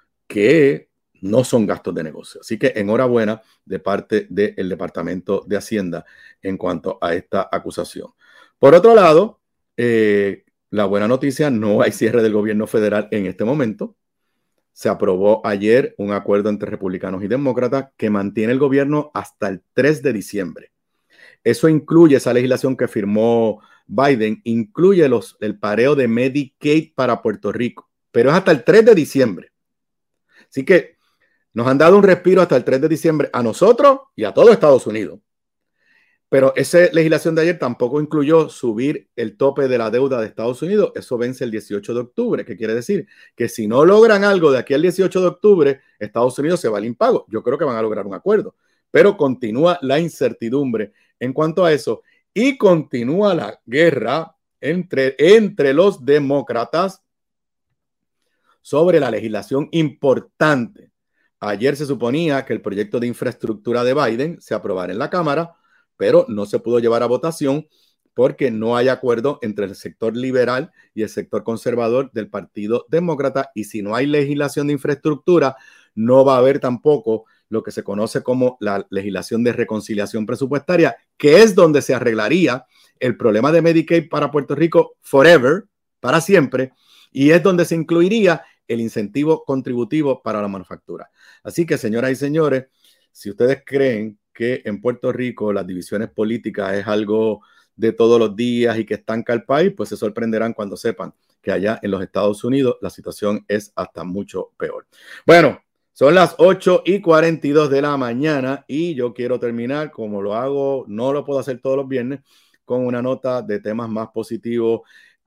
que no son gastos de negocio. Así que enhorabuena de parte del Departamento de Hacienda en cuanto a esta acusación. Por otro lado, eh, la buena noticia, no hay cierre del gobierno federal en este momento. se aprobó ayer un acuerdo entre republicanos y demócratas que mantiene el gobierno hasta el tres de diciembre. Eso incluye, esa legislación que firmó Biden, incluye los, el pareo de Medicaid para Puerto Rico, pero es hasta el tres de diciembre. Así que nos han dado un respiro hasta el tres de diciembre a nosotros y a todo Estados Unidos. Pero esa legislación de ayer tampoco incluyó subir el tope de la deuda de Estados Unidos. Eso vence el dieciocho de octubre, que quiere decir que si no logran algo de aquí al dieciocho de octubre, Estados Unidos se va al impago. Yo creo que van a lograr un acuerdo, pero continúa la incertidumbre en cuanto a eso y continúa la guerra entre, entre los demócratas sobre la legislación importante. Ayer se suponía que el proyecto de infraestructura de Biden se aprobara en la Cámara, pero no se pudo llevar a votación porque no hay acuerdo entre el sector liberal y el sector conservador del Partido Demócrata, y si no hay legislación de infraestructura, no va a haber tampoco lo que se conoce como la legislación de reconciliación presupuestaria, que es donde se arreglaría el problema de Medicaid para Puerto Rico forever, para siempre, y es donde se incluiría el incentivo contributivo para la manufactura. Así que, señoras y señores, si ustedes creen que en Puerto Rico las divisiones políticas es algo de todos los días y que estanca el país, pues se sorprenderán cuando sepan que allá en los Estados Unidos la situación es hasta mucho peor. Bueno, son las ocho y cuarenta y dos de la mañana y yo quiero terminar, como lo hago, no lo puedo hacer todos los viernes, con una nota de temas más positivos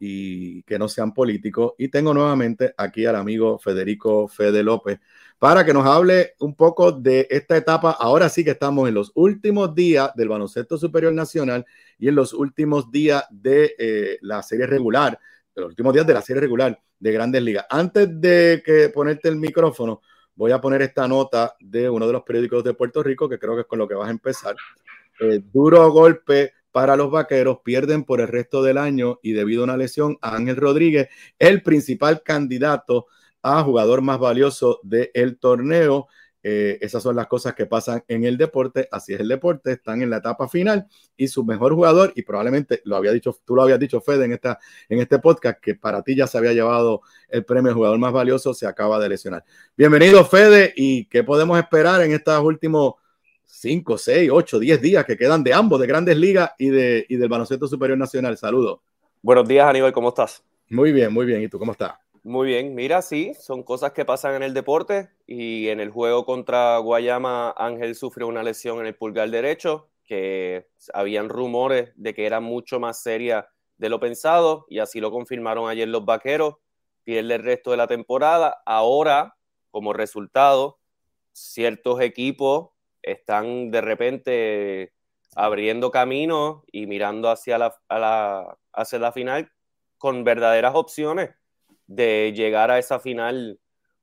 y que no sean políticos. Y tengo nuevamente aquí al amigo Federico Fede López para que nos hable un poco de esta etapa. Ahora sí que estamos en los últimos días del baloncesto superior nacional y en los últimos días de eh, la serie regular, de los últimos días de la serie regular de Grandes Ligas. Antes de que ponerte el micrófono, voy a poner esta nota de uno de los periódicos de Puerto Rico, que creo que es con lo que vas a empezar. Eh, duro golpe para los Vaqueros, pierden por el resto del año y debido a una lesión a Ángel Rodríguez, el principal candidato a jugador más valioso del torneo. Eh, esas son las cosas que pasan en el deporte, así es el deporte, están en la etapa final y su mejor jugador, y probablemente lo había dicho, tú lo habías dicho, Fede, en, esta, en este podcast, que para ti ya se había llevado el premio de jugador más valioso, se acaba de lesionar. Bienvenido, Fede, y ¿qué podemos esperar en estos últimos cinco, seis, ocho, diez días que quedan de ambos, de Grandes Ligas y, de, y del baloncesto superior nacional? Saludos. Buenos días, Aníbal, ¿cómo estás? Muy bien, muy bien, ¿y tú cómo estás? Muy bien, mira, sí, son cosas que pasan en el deporte y en el juego contra Guayama, Ángel sufrió una lesión en el pulgar derecho, que habían rumores de que era mucho más seria de lo pensado y así lo confirmaron ayer los Vaqueros, pierde el resto de la temporada. Ahora, como resultado, ciertos equipos están de repente abriendo camino y mirando hacia la, a la, hacia la final con verdaderas opciones de llegar a esa final,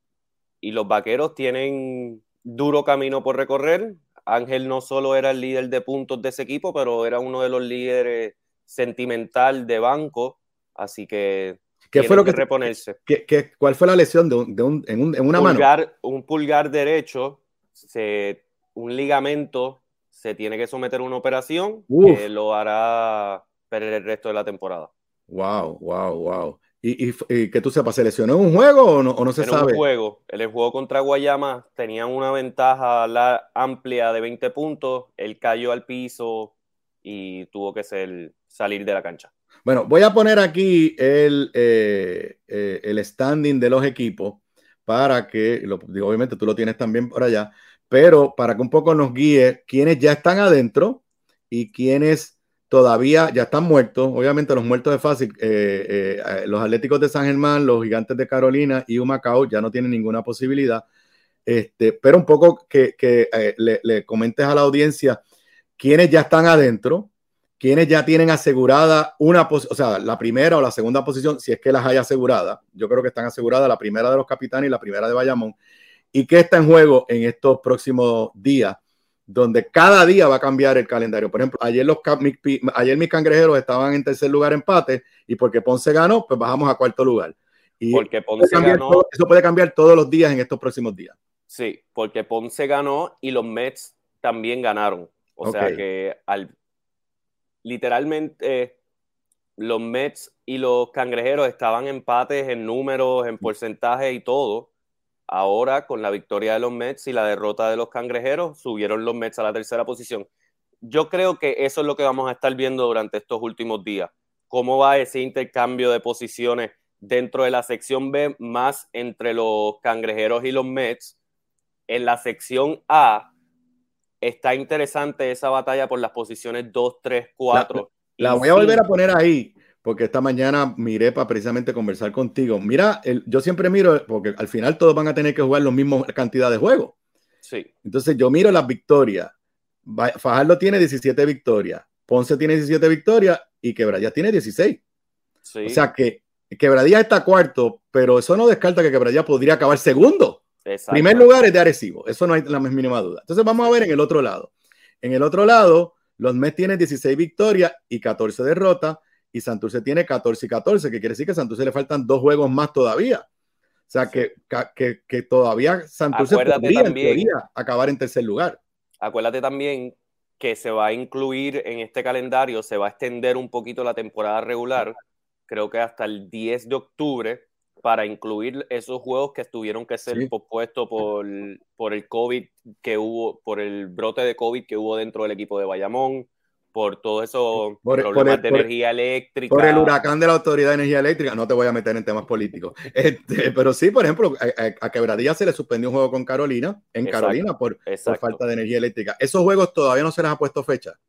y los Vaqueros tienen duro camino por recorrer. Ángel no solo era el líder de puntos de ese equipo, pero era uno de los líderes sentimental de banco, así que ¿qué fue lo que, que reponerse? ¿qué, qué, ¿Cuál fue la lesión de un, de un, en, un, en una pulgar, mano? Un pulgar derecho, se, un ligamento, se tiene que someter a una operación. Uf. Que lo hará perder el resto de la temporada. Wow, wow, wow. ¿Y, y, y que tú sepas, se lesionó en un juego o no, o no se en sabe? En un juego. En el juego contra Guayama tenían una ventaja la, amplia de veinte puntos. Él cayó al piso y tuvo que ser, salir de la cancha. Bueno, voy a poner aquí el, eh, eh, el standing de los equipos para que, lo, digo, obviamente tú lo tienes también por allá, pero para que un poco nos guíe quiénes ya están adentro y quiénes todavía ya están muertos. Obviamente los muertos es fácil. Eh, eh, los Atléticos de San Germán, los Gigantes de Carolina y Humacao ya no tienen ninguna posibilidad. Este, pero un poco que, que eh, le, le comentes a la audiencia quiénes ya están adentro, quiénes ya tienen asegurada una posición, o sea, la primera o la segunda posición, si es que las hay aseguradas. Yo creo que están aseguradas la primera de los Capitanes y la primera de Bayamón. Y qué está en juego en estos próximos días, donde cada día va a cambiar el calendario. Por ejemplo, ayer, los, ayer mis cangrejeros estaban en tercer lugar empate y porque Ponce ganó, pues bajamos a cuarto lugar. Y porque Ponce ganó, todo, eso puede cambiar todos los días en estos próximos días. Sí, porque Ponce ganó y los Mets también ganaron. O okay. sea que al, literalmente eh, los Mets y los cangrejeros estaban empates en números, en porcentaje y todo. ahora con la victoria de los Mets y la derrota de los Cangrejeros, subieron los Mets a la tercera posición. Yo creo que eso es lo que vamos a estar viendo durante estos últimos días. Cómo va ese intercambio de posiciones dentro de la sección B, más entre los Cangrejeros y los Mets. En la sección A está interesante esa batalla por las posiciones dos, tres, cuatro. La, la voy a volver a poner ahí, porque esta mañana miré para precisamente conversar contigo. Mira, el, yo siempre miro, porque al final todos van a tener que jugar la misma cantidad de juegos. Sí. Entonces yo miro las victorias. Fajardo tiene diecisiete victorias, Ponce tiene diecisiete victorias y Quebradías tiene dieciséis. Sí. O sea que Quebradías está cuarto, pero eso no descarta que Quebradías podría acabar segundo. Primer lugar es de Arecibo, eso no hay la más mínima duda. Entonces vamos a ver en el otro lado. En el otro lado, los Mets tienen dieciséis victorias y catorce derrotas, y Santurce tiene catorce y catorce, que quiere decir que a Santurce le faltan dos juegos más todavía. O sea que, que, que todavía Santurce Acuérdate podría también, en teoría acabar en tercer lugar. Acuérdate también que se va a incluir en este calendario, se va a extender un poquito la temporada regular, creo que hasta el diez de octubre, para incluir esos juegos que tuvieron que ser sí. pospuestos por, por el COVID que hubo, por el brote de COVID que hubo dentro del equipo de Bayamón, por todos esos por, problemas por el, de energía por, eléctrica. Por el huracán de la Autoridad de Energía Eléctrica, no te voy a meter en temas políticos. Este, pero sí, por ejemplo, a, a Quebradías se le suspendió un juego con Carolina, en exacto, Carolina, por, por falta de energía eléctrica. ¿Esos juegos todavía no se les ha puesto fecha?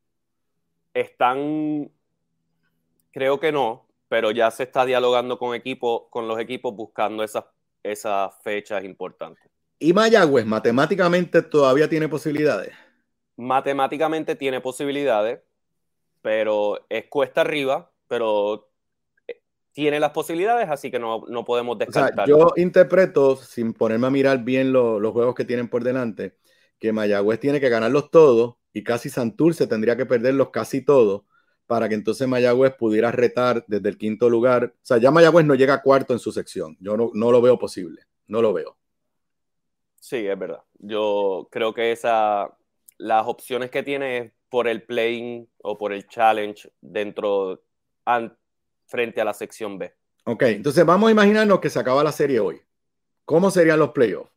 Están, creo que no, pero ya se está dialogando con, equipo, con los equipos buscando esas, esas fechas importantes. ¿Y Mayagüez matemáticamente todavía tiene posibilidades? Matemáticamente tiene posibilidades, pero es cuesta arriba, pero tiene las posibilidades, así que no, no podemos descartarlo. O sea, yo interpreto, sin ponerme a mirar bien lo, los juegos que tienen por delante, que Mayagüez tiene que ganarlos todos y casi Santurce tendría que perderlos casi todos para que entonces Mayagüez pudiera retar desde el quinto lugar. O sea, ya Mayagüez no llega a cuarto en su sección. Yo no, no lo veo posible. No lo veo. Sí, es verdad. Yo creo que esa, las opciones que tiene es por el play-in o por el challenge dentro, an, frente a la sección B. Ok, entonces vamos a imaginarnos que se acaba la serie hoy. ¿Cómo serían los playoffs?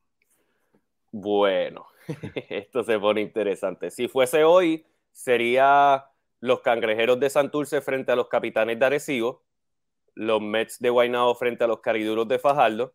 Bueno, esto se pone interesante. Si fuese hoy, sería los Cangrejeros de Santurce frente a los Capitanes de Arecibo, los Mets de Guaynabo frente a los Cariduros de Fajardo,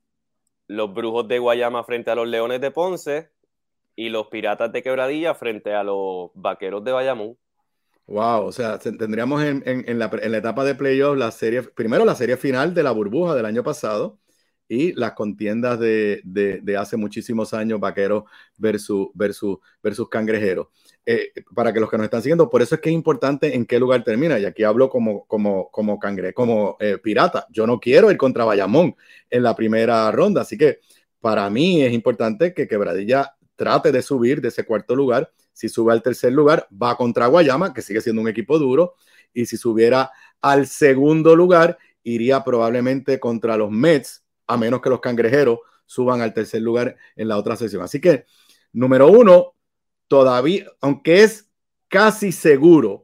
los Brujos de Guayama frente a los Leones de Ponce y los Piratas de Quebradilla frente a los Vaqueros de Bayamón. Wow, o sea, tendríamos en, en, en, la, en la etapa de playoff la serie, primero la serie final de la burbuja del año pasado y las contiendas de, de, de hace muchísimos años, Vaqueros versus, versus, versus Cangrejeros. Eh, para que los que nos están siguiendo, por eso es que es importante en qué lugar termina, y aquí hablo como, como, como cangre, como eh, pirata. Yo no quiero ir contra Bayamón en la primera ronda, así que para mí es importante que Quebradilla trate de subir de ese cuarto lugar. Si sube al tercer lugar, va contra Guayama, que sigue siendo un equipo duro, y si subiera al segundo lugar, iría probablemente contra los Mets, a menos que los Cangrejeros suban al tercer lugar en la otra sección. Así que, número uno, todavía, aunque es casi seguro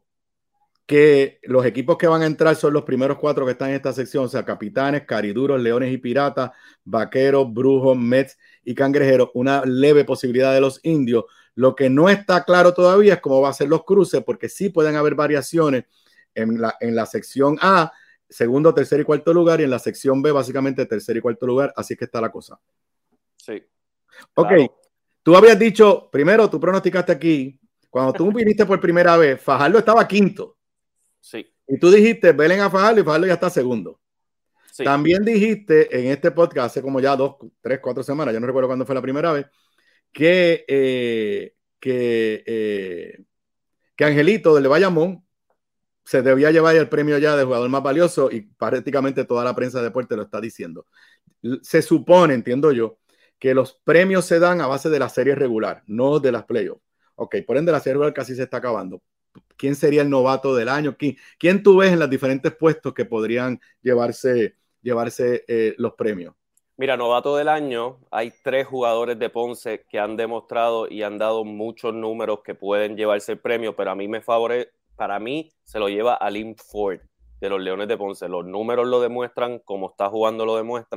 que los equipos que van a entrar son los primeros cuatro que están en esta sección, o sea, Capitanes, Cariduros, Leones y Piratas, Vaqueros, Brujos, Mets y Cangrejeros, una leve posibilidad de los Indios. Lo que no está claro todavía es cómo va a ser los cruces, porque sí pueden haber variaciones en la, en la sección A, segundo, tercer y cuarto lugar, y en la sección B, básicamente tercer y cuarto lugar, así que está la cosa. Sí. Ok, claro. Tú habías dicho, primero tú pronosticaste aquí, cuando tú viniste por primera vez, Fajardo estaba quinto. Sí. Y tú dijiste, velen a Fajardo y Fajardo ya está segundo. Sí. También dijiste en este podcast, hace como ya dos, tres, cuatro semanas, yo no recuerdo cuándo fue la primera vez, que, eh, que, eh, que Angelito del Bayamón se debía llevar el premio ya de jugador más valioso y prácticamente toda la prensa de deporte lo está diciendo. Se supone, entiendo yo, que los premios se dan a base de la serie regular, no de las playoffs. Ok, por ende la serie regular casi se está acabando. ¿Quién sería el novato del año? ¿Quién, quién tú ves en los diferentes puestos que podrían llevarse, llevarse eh, los premios? Mira, novato del año, hay tres jugadores de Ponce que han demostrado y han dado muchos números que pueden llevarse el premio, pero a mí me favorece, para mí se lo lleva Alin Ford de los Leones de Ponce. Los números lo demuestran, como está jugando lo demuestra.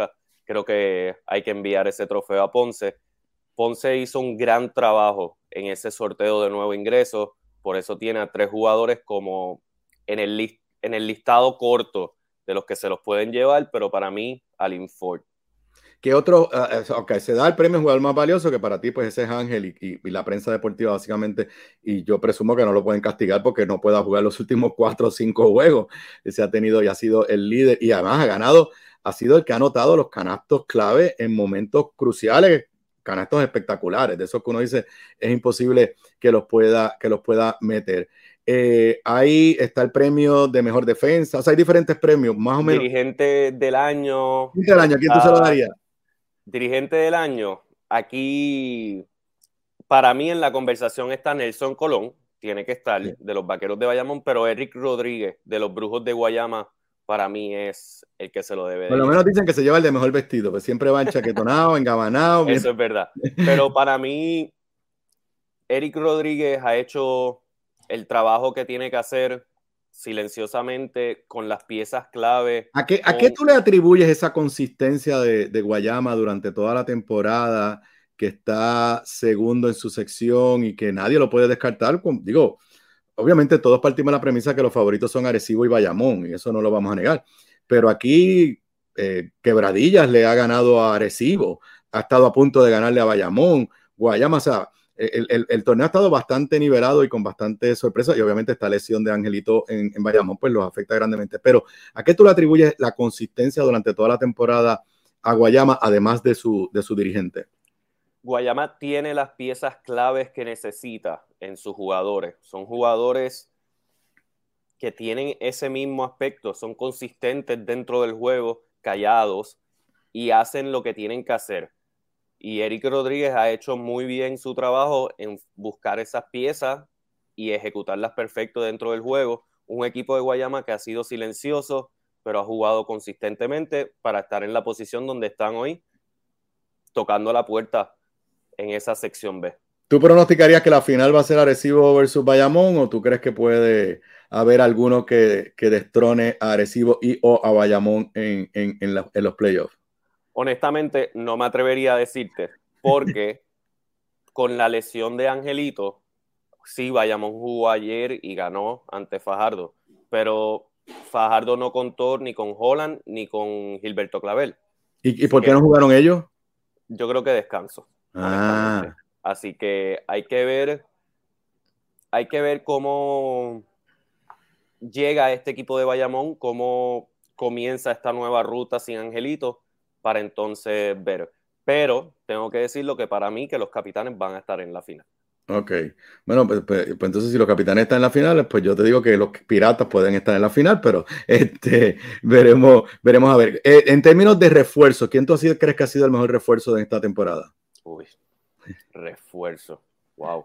creo que hay que enviar ese trofeo a Ponce. Ponce hizo un gran trabajo en ese sorteo de nuevo ingreso, por eso tiene a tres jugadores como en el, list, en el listado corto de los que se los pueden llevar, pero para mí, Alin Ford. ¿Qué otro? Uh, ok, se da el premio jugador más valioso, que para ti pues ese es Ángel y, y, y la prensa deportiva básicamente, y yo presumo que no lo pueden castigar porque no pueda jugar los últimos cuatro o cinco juegos. Se ha tenido y ha sido el líder y además ha ganado, ha sido el que ha anotado los canastos clave en momentos cruciales, canastos espectaculares, de esos que uno dice es imposible que los pueda, que los pueda meter. Eh, ahí está el premio de mejor defensa, o sea, hay diferentes premios, más o menos. Dirigente del año. Dirigente del año, ¿a quién tú se lo darías? Dirigente del año, aquí para mí en la conversación está Nelson Colón, tiene que estar, sí, de los Vaqueros de Bayamón, pero Eric Rodríguez de los Brujos de Guayama para mí es el que se lo debe de. Por lo menos dicen que se lleva el de mejor vestido, pues siempre va enchaquetonado, engabanado. Eso bien. Es verdad, pero para mí Eric Rodríguez ha hecho el trabajo que tiene que hacer silenciosamente con las piezas clave. ¿A qué, con... ¿A qué tú le atribuyes esa consistencia de, de Guayama durante toda la temporada, que está segundo en su sección y que nadie lo puede descartar? Con, digo, obviamente todos partimos de la premisa que los favoritos son Arecibo y Bayamón, y eso no lo vamos a negar, pero aquí eh, Quebradillas le ha ganado a Arecibo, ha estado a punto de ganarle a Bayamón, Guayama, o sea, El, el, el torneo ha estado bastante nivelado y con bastante sorpresa, y obviamente esta lesión de Angelito en, en Bayamón pues los afecta grandemente. Pero ¿a qué tú le atribuyes la consistencia durante toda la temporada a Guayama, además de su, de su dirigente? Guayama tiene las piezas claves que necesita en sus jugadores. Son jugadores que tienen ese mismo aspecto, son consistentes dentro del juego, callados, y hacen lo que tienen que hacer. Y Eric Rodríguez ha hecho muy bien su trabajo en buscar esas piezas y ejecutarlas perfecto dentro del juego. Un equipo de Guayama que ha sido silencioso, pero ha jugado consistentemente para estar en la posición donde están hoy, tocando la puerta en esa sección B. ¿Tú pronosticarías que la final va a ser Arecibo versus Bayamón, o tú crees que puede haber alguno que, que destrone a Arecibo y o a Bayamón en, en, en, la, en los playoffs? Honestamente, no me atrevería a decirte, porque con la lesión de Angelito, sí, Bayamón jugó ayer y ganó ante Fajardo, pero Fajardo no contó ni con Holland ni con Gilberto Clavel. ¿Y, y por qué no jugaron ellos? Yo creo que descanso. Ah. Así que hay que ver, hay que ver cómo llega este equipo de Bayamón, cómo comienza esta nueva ruta sin Angelito, para entonces ver. Pero tengo que decirlo que para mí que los Capitanes van a estar en la final. Ok. Bueno, pues, pues, pues entonces si los Capitanes están en la final, pues yo te digo que los Piratas pueden estar en la final, pero este, veremos, veremos a ver. Eh, en términos de refuerzo, ¿quién tú así crees que ha sido el mejor refuerzo de esta temporada? Uy, refuerzo. Wow.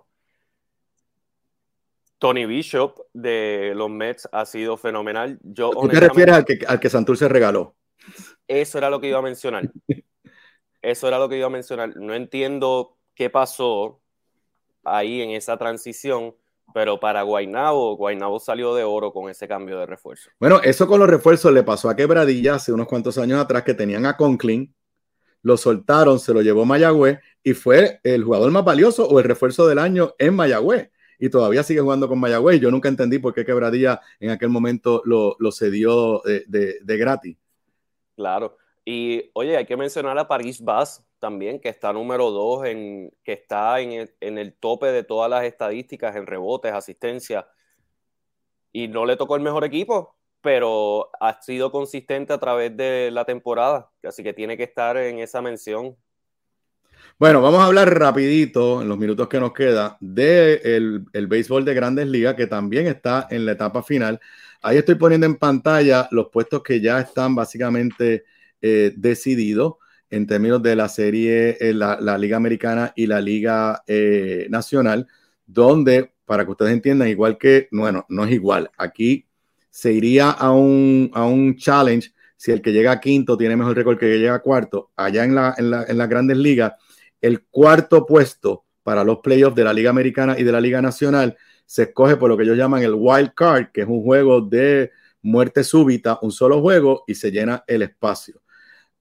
Tony Bishop de los Mets ha sido fenomenal. Yo, ¿Tú te refieres al que, al que Santurce regaló? Eso era lo que iba a mencionar. Eso era lo que iba a mencionar. No entiendo qué pasó ahí en esa transición, pero para Guaynabo, Guaynabo salió de oro con ese cambio de refuerzo. Bueno, eso con los refuerzos le pasó a Quebradilla hace unos cuantos años atrás, que tenían a Conklin, lo soltaron, se lo llevó Mayagüez y fue el jugador más valioso o el refuerzo del año en Mayagüez. Y todavía sigue jugando con Mayagüez. Yo nunca entendí por qué Quebradilla en aquel momento lo, lo cedió de, de, de gratis. Claro. Y, oye, hay que mencionar a Paris Bass también, que está número dos, en, que está en el, en el tope de todas las estadísticas, en rebotes, asistencia. Y no le tocó el mejor equipo, pero ha sido consistente a través de la temporada. Así que tiene que estar en esa mención. Bueno, vamos a hablar rapidito, en los minutos que nos queda, de el, el béisbol de Grandes Ligas, que también está en la etapa final. Ahí estoy poniendo en pantalla los puestos que ya están básicamente eh, decididos en términos de la serie, eh, la, la Liga Americana y la Liga eh, Nacional, donde, para que ustedes entiendan, igual que, bueno, no es igual, aquí se iría a un, a un challenge si el que llega a quinto tiene mejor récord que el que llega a cuarto. Allá en, la, en, la, en las Grandes Ligas, el cuarto puesto para los playoffs de la Liga Americana y de la Liga Nacional se escoge por lo que ellos llaman el wild card, que es un juego de muerte súbita, un solo juego, y se llena el espacio.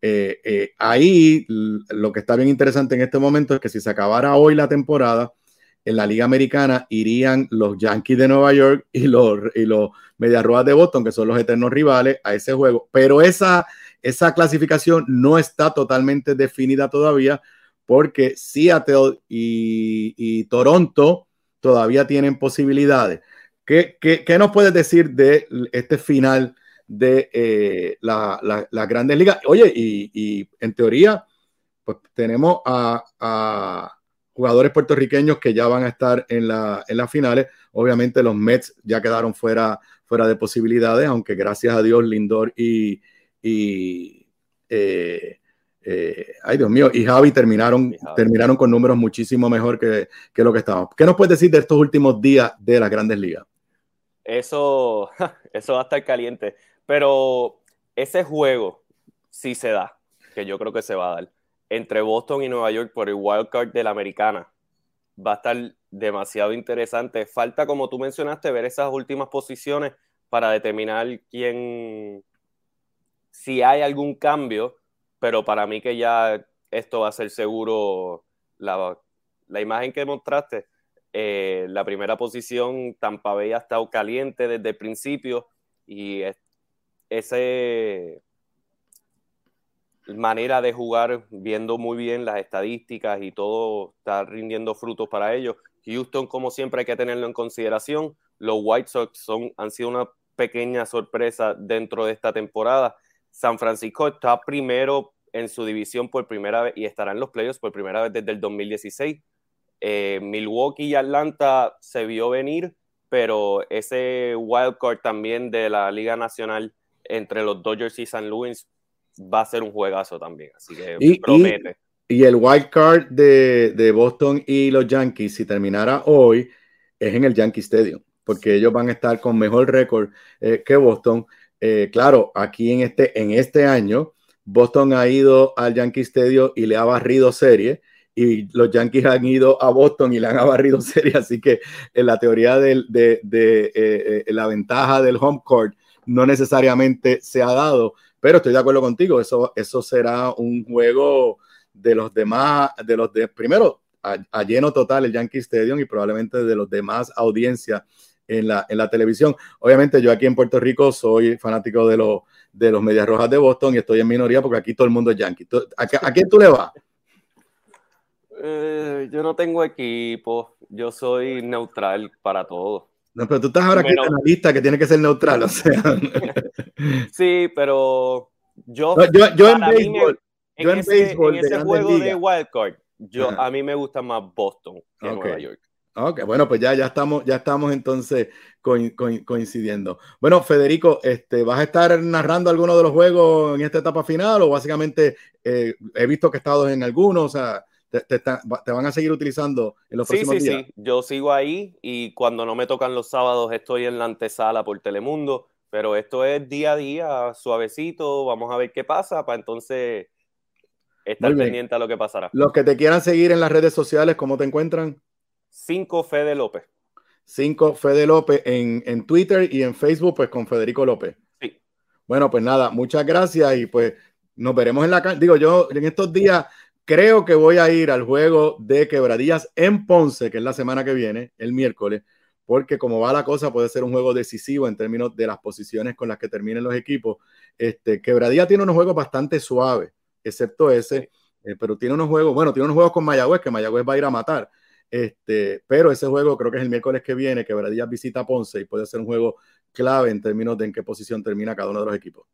Eh, eh, ahí lo que está bien interesante en este momento es que si se acabara hoy la temporada, en la Liga Americana irían los Yankees de Nueva York y los, y los Medias Rojas de Boston, que son los eternos rivales, a ese juego. Pero esa, esa clasificación no está totalmente definida todavía, porque Seattle y, y Toronto todavía tienen posibilidades. ¿Qué, qué, qué nos puedes decir de este final de eh, la, la, las grandes ligas? Oye, y, y en teoría, pues tenemos a, a jugadores puertorriqueños que ya van a estar en, la, en las finales. Obviamente los Mets ya quedaron fuera, fuera de posibilidades, aunque gracias a Dios Lindor y, y eh, eh, ay Dios mío, y Javi terminaron, y Javi. terminaron con números muchísimo mejor que, que lo que estaban. ¿Qué nos puedes decir de estos últimos días de las grandes ligas? Eso, eso va a estar caliente, pero ese juego sí se da, que yo creo que se va a dar, entre Boston y Nueva York por el wild card de la Americana. Va a estar demasiado interesante. Falta, como tú mencionaste, ver esas últimas posiciones para determinar quién, si hay algún cambio, pero para mí que ya esto va a ser seguro. La, la imagen que mostraste, eh, la primera posición, Tampa Bay ha estado caliente desde el principio, y es, ese manera de jugar, viendo muy bien las estadísticas y todo está rindiendo frutos para ellos. Houston, como siempre, hay que tenerlo en consideración. Los White Sox son, han sido una pequeña sorpresa dentro de esta temporada. San Francisco está primero en su división por primera vez y estará en los playoffs por primera vez desde el dos mil dieciséis. Eh, Milwaukee y Atlanta se vio venir, pero ese wild card también de la Liga Nacional entre los Dodgers y San Luis va a ser un juegazo también, así que y, promete. Y, y el wild card de, de Boston y los Yankees, si terminara hoy, es en el Yankee Stadium, porque ellos van a estar con mejor récord eh, que Boston. Eh, claro, aquí en este, en este año, Boston ha ido al Yankee Stadium y le ha barrido serie, y los Yankees han ido a Boston y le han barrido serie, así que en la teoría de, de, de eh, eh, la ventaja del home court no necesariamente se ha dado. Pero estoy de acuerdo contigo, eso, eso será un juego de los demás, de los de primero a, a lleno total el Yankee Stadium, y probablemente de los demás audiencias en la, en la televisión. Obviamente yo aquí en Puerto Rico soy fanático de, los de los Medias Rojas de Boston y estoy en minoría porque aquí todo el mundo es Yankee. ¿A, a quién tú le vas? Eh, yo no tengo equipo, yo soy neutral para todo. No, pero tú estás ahora aquí en la lista que tiene que ser neutral, o sea. Sí, pero yo, no, yo, yo en béisbol, me, yo en, en, ese, béisbol en ese juego liga. de wildcard, yo a mí me gusta más Boston que okay. Nueva York. Ok, bueno, pues ya, ya estamos, ya estamos entonces co co coincidiendo. Bueno, Federico, este, ¿vas a estar narrando alguno de los juegos en esta etapa final o básicamente eh, he visto que has estado en algunos, o sea, Te, te, te van a seguir utilizando en los sí, próximos sí, días? Sí, sí, yo sigo ahí y cuando no me tocan los sábados estoy en la antesala por Telemundo, pero esto es día a día, suavecito, vamos a ver qué pasa para entonces estar pendiente a lo que pasará. Los que te quieran seguir en las redes sociales, ¿cómo te encuentran? cinco Fede López. cinco Fede López en, en Twitter y en Facebook, pues con Federico López. Sí. Bueno, pues nada, muchas gracias y pues nos veremos en la cancha. Digo, yo en estos días creo que voy a ir al juego de Quebradillas en Ponce, que es la semana que viene, el miércoles, porque como va la cosa puede ser un juego decisivo en términos de las posiciones con las que terminen los equipos. Este, Quebradillas tiene unos juegos bastante suaves, excepto ese, eh, pero tiene unos juegos, bueno, tiene unos juegos con Mayagüez, que Mayagüez va a ir a matar, este, pero ese juego creo que es el miércoles que viene, Quebradillas visita Ponce y puede ser un juego clave en términos de en qué posición termina cada uno de los equipos.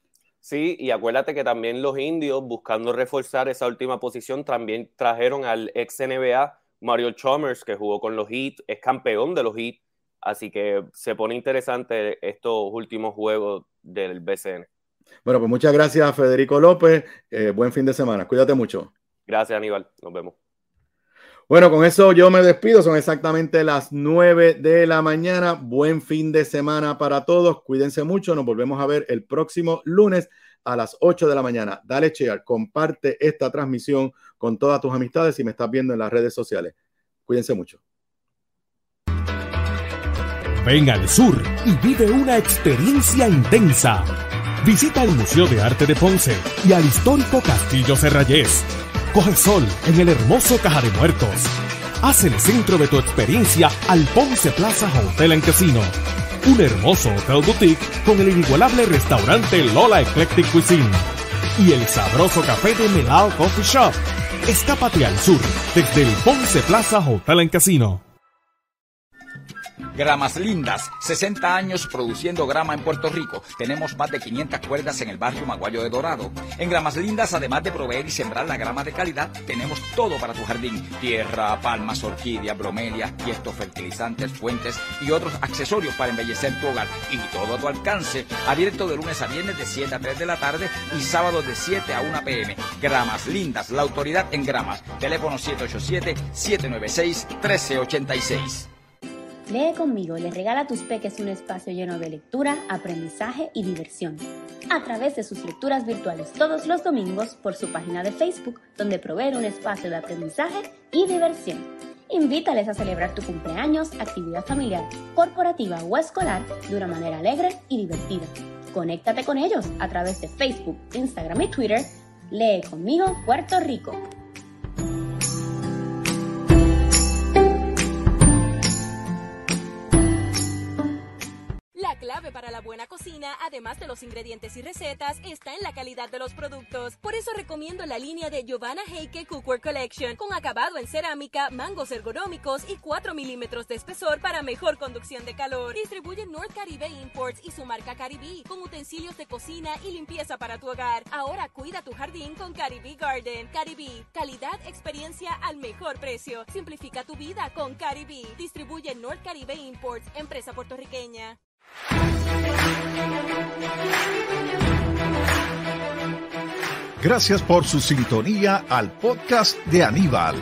Sí, y acuérdate que también los indios, buscando reforzar esa última posición, también trajeron al ex N B A Mario Chalmers, que jugó con los Heat, es campeón de los Heat, así que se pone interesante estos últimos juegos del B C N. Bueno, pues muchas gracias a Federico López, eh, buen fin de semana, cuídate mucho. Gracias, Aníbal, nos vemos. Bueno, con eso yo me despido, son exactamente las nueve de la mañana, buen fin de semana para todos, cuídense mucho, nos volvemos a ver el próximo lunes a las ocho de la mañana. Dale share, comparte esta transmisión con todas tus amistades si me estás viendo en las redes sociales. Cuídense mucho. Ven al sur y vive una experiencia intensa. Visita el Museo de Arte de Ponce y al histórico Castillo Serrayés. Coge sol en el hermoso Caja de Muertos. Haz el centro de tu experiencia al Ponce Plaza Hotel and Casino. Un hermoso hotel boutique con el inigualable restaurante Lola Eclectic Cuisine. Y el sabroso café de Melao Coffee Shop. Escápate al sur desde el Ponce Plaza Hotel and Casino. Gramas Lindas, sesenta años produciendo grama en Puerto Rico. Tenemos más de quinientas cuerdas en el barrio Maguayo de Dorado. En Gramas Lindas, además de proveer y sembrar la grama de calidad, tenemos todo para tu jardín. Tierra, palmas, orquídeas, bromelias, tiestos, fertilizantes, fuentes y otros accesorios para embellecer tu hogar. Y todo a tu alcance. Abierto de lunes a viernes de siete a tres de la tarde y sábados de siete a una p m Gramas Lindas, la autoridad en gramas. Teléfono siete ocho siete, siete nueve seis, uno tres ocho seis. Lee conmigo le regala a tus peques un espacio lleno de lectura, aprendizaje y diversión. A través de sus lecturas virtuales todos los domingos por su página de Facebook, donde provee un espacio de aprendizaje y diversión. Invítales a celebrar tu cumpleaños, actividad familiar, corporativa o escolar de una manera alegre y divertida. Conéctate con ellos a través de Facebook, Instagram y Twitter. Lee conmigo Puerto Rico. La clave para la buena cocina, además de los ingredientes y recetas, está en la calidad de los productos. Por eso recomiendo la línea de Giovanna Heike Cookware Collection, con acabado en cerámica, mangos ergonómicos y cuatro milímetros de espesor para mejor conducción de calor. Distribuye North Caribe Imports y su marca Caribe, con utensilios de cocina y limpieza para tu hogar. Ahora cuida tu jardín con Caribe Garden. Caribe, calidad, experiencia al mejor precio. Simplifica tu vida con Caribe. Distribuye North Caribe Imports, empresa puertorriqueña. Gracias por su sintonía al podcast de Aníbal.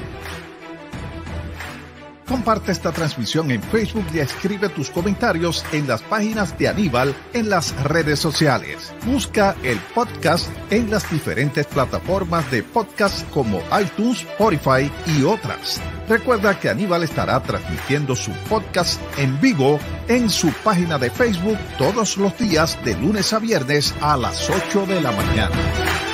Comparte esta transmisión en Facebook y escribe tus comentarios en las páginas de Aníbal en las redes sociales. Busca el podcast en las diferentes plataformas de podcast como iTunes, Spotify y otras. Recuerda que Aníbal estará transmitiendo su podcast en vivo en su página de Facebook todos los días de lunes a viernes a las ocho de la mañana.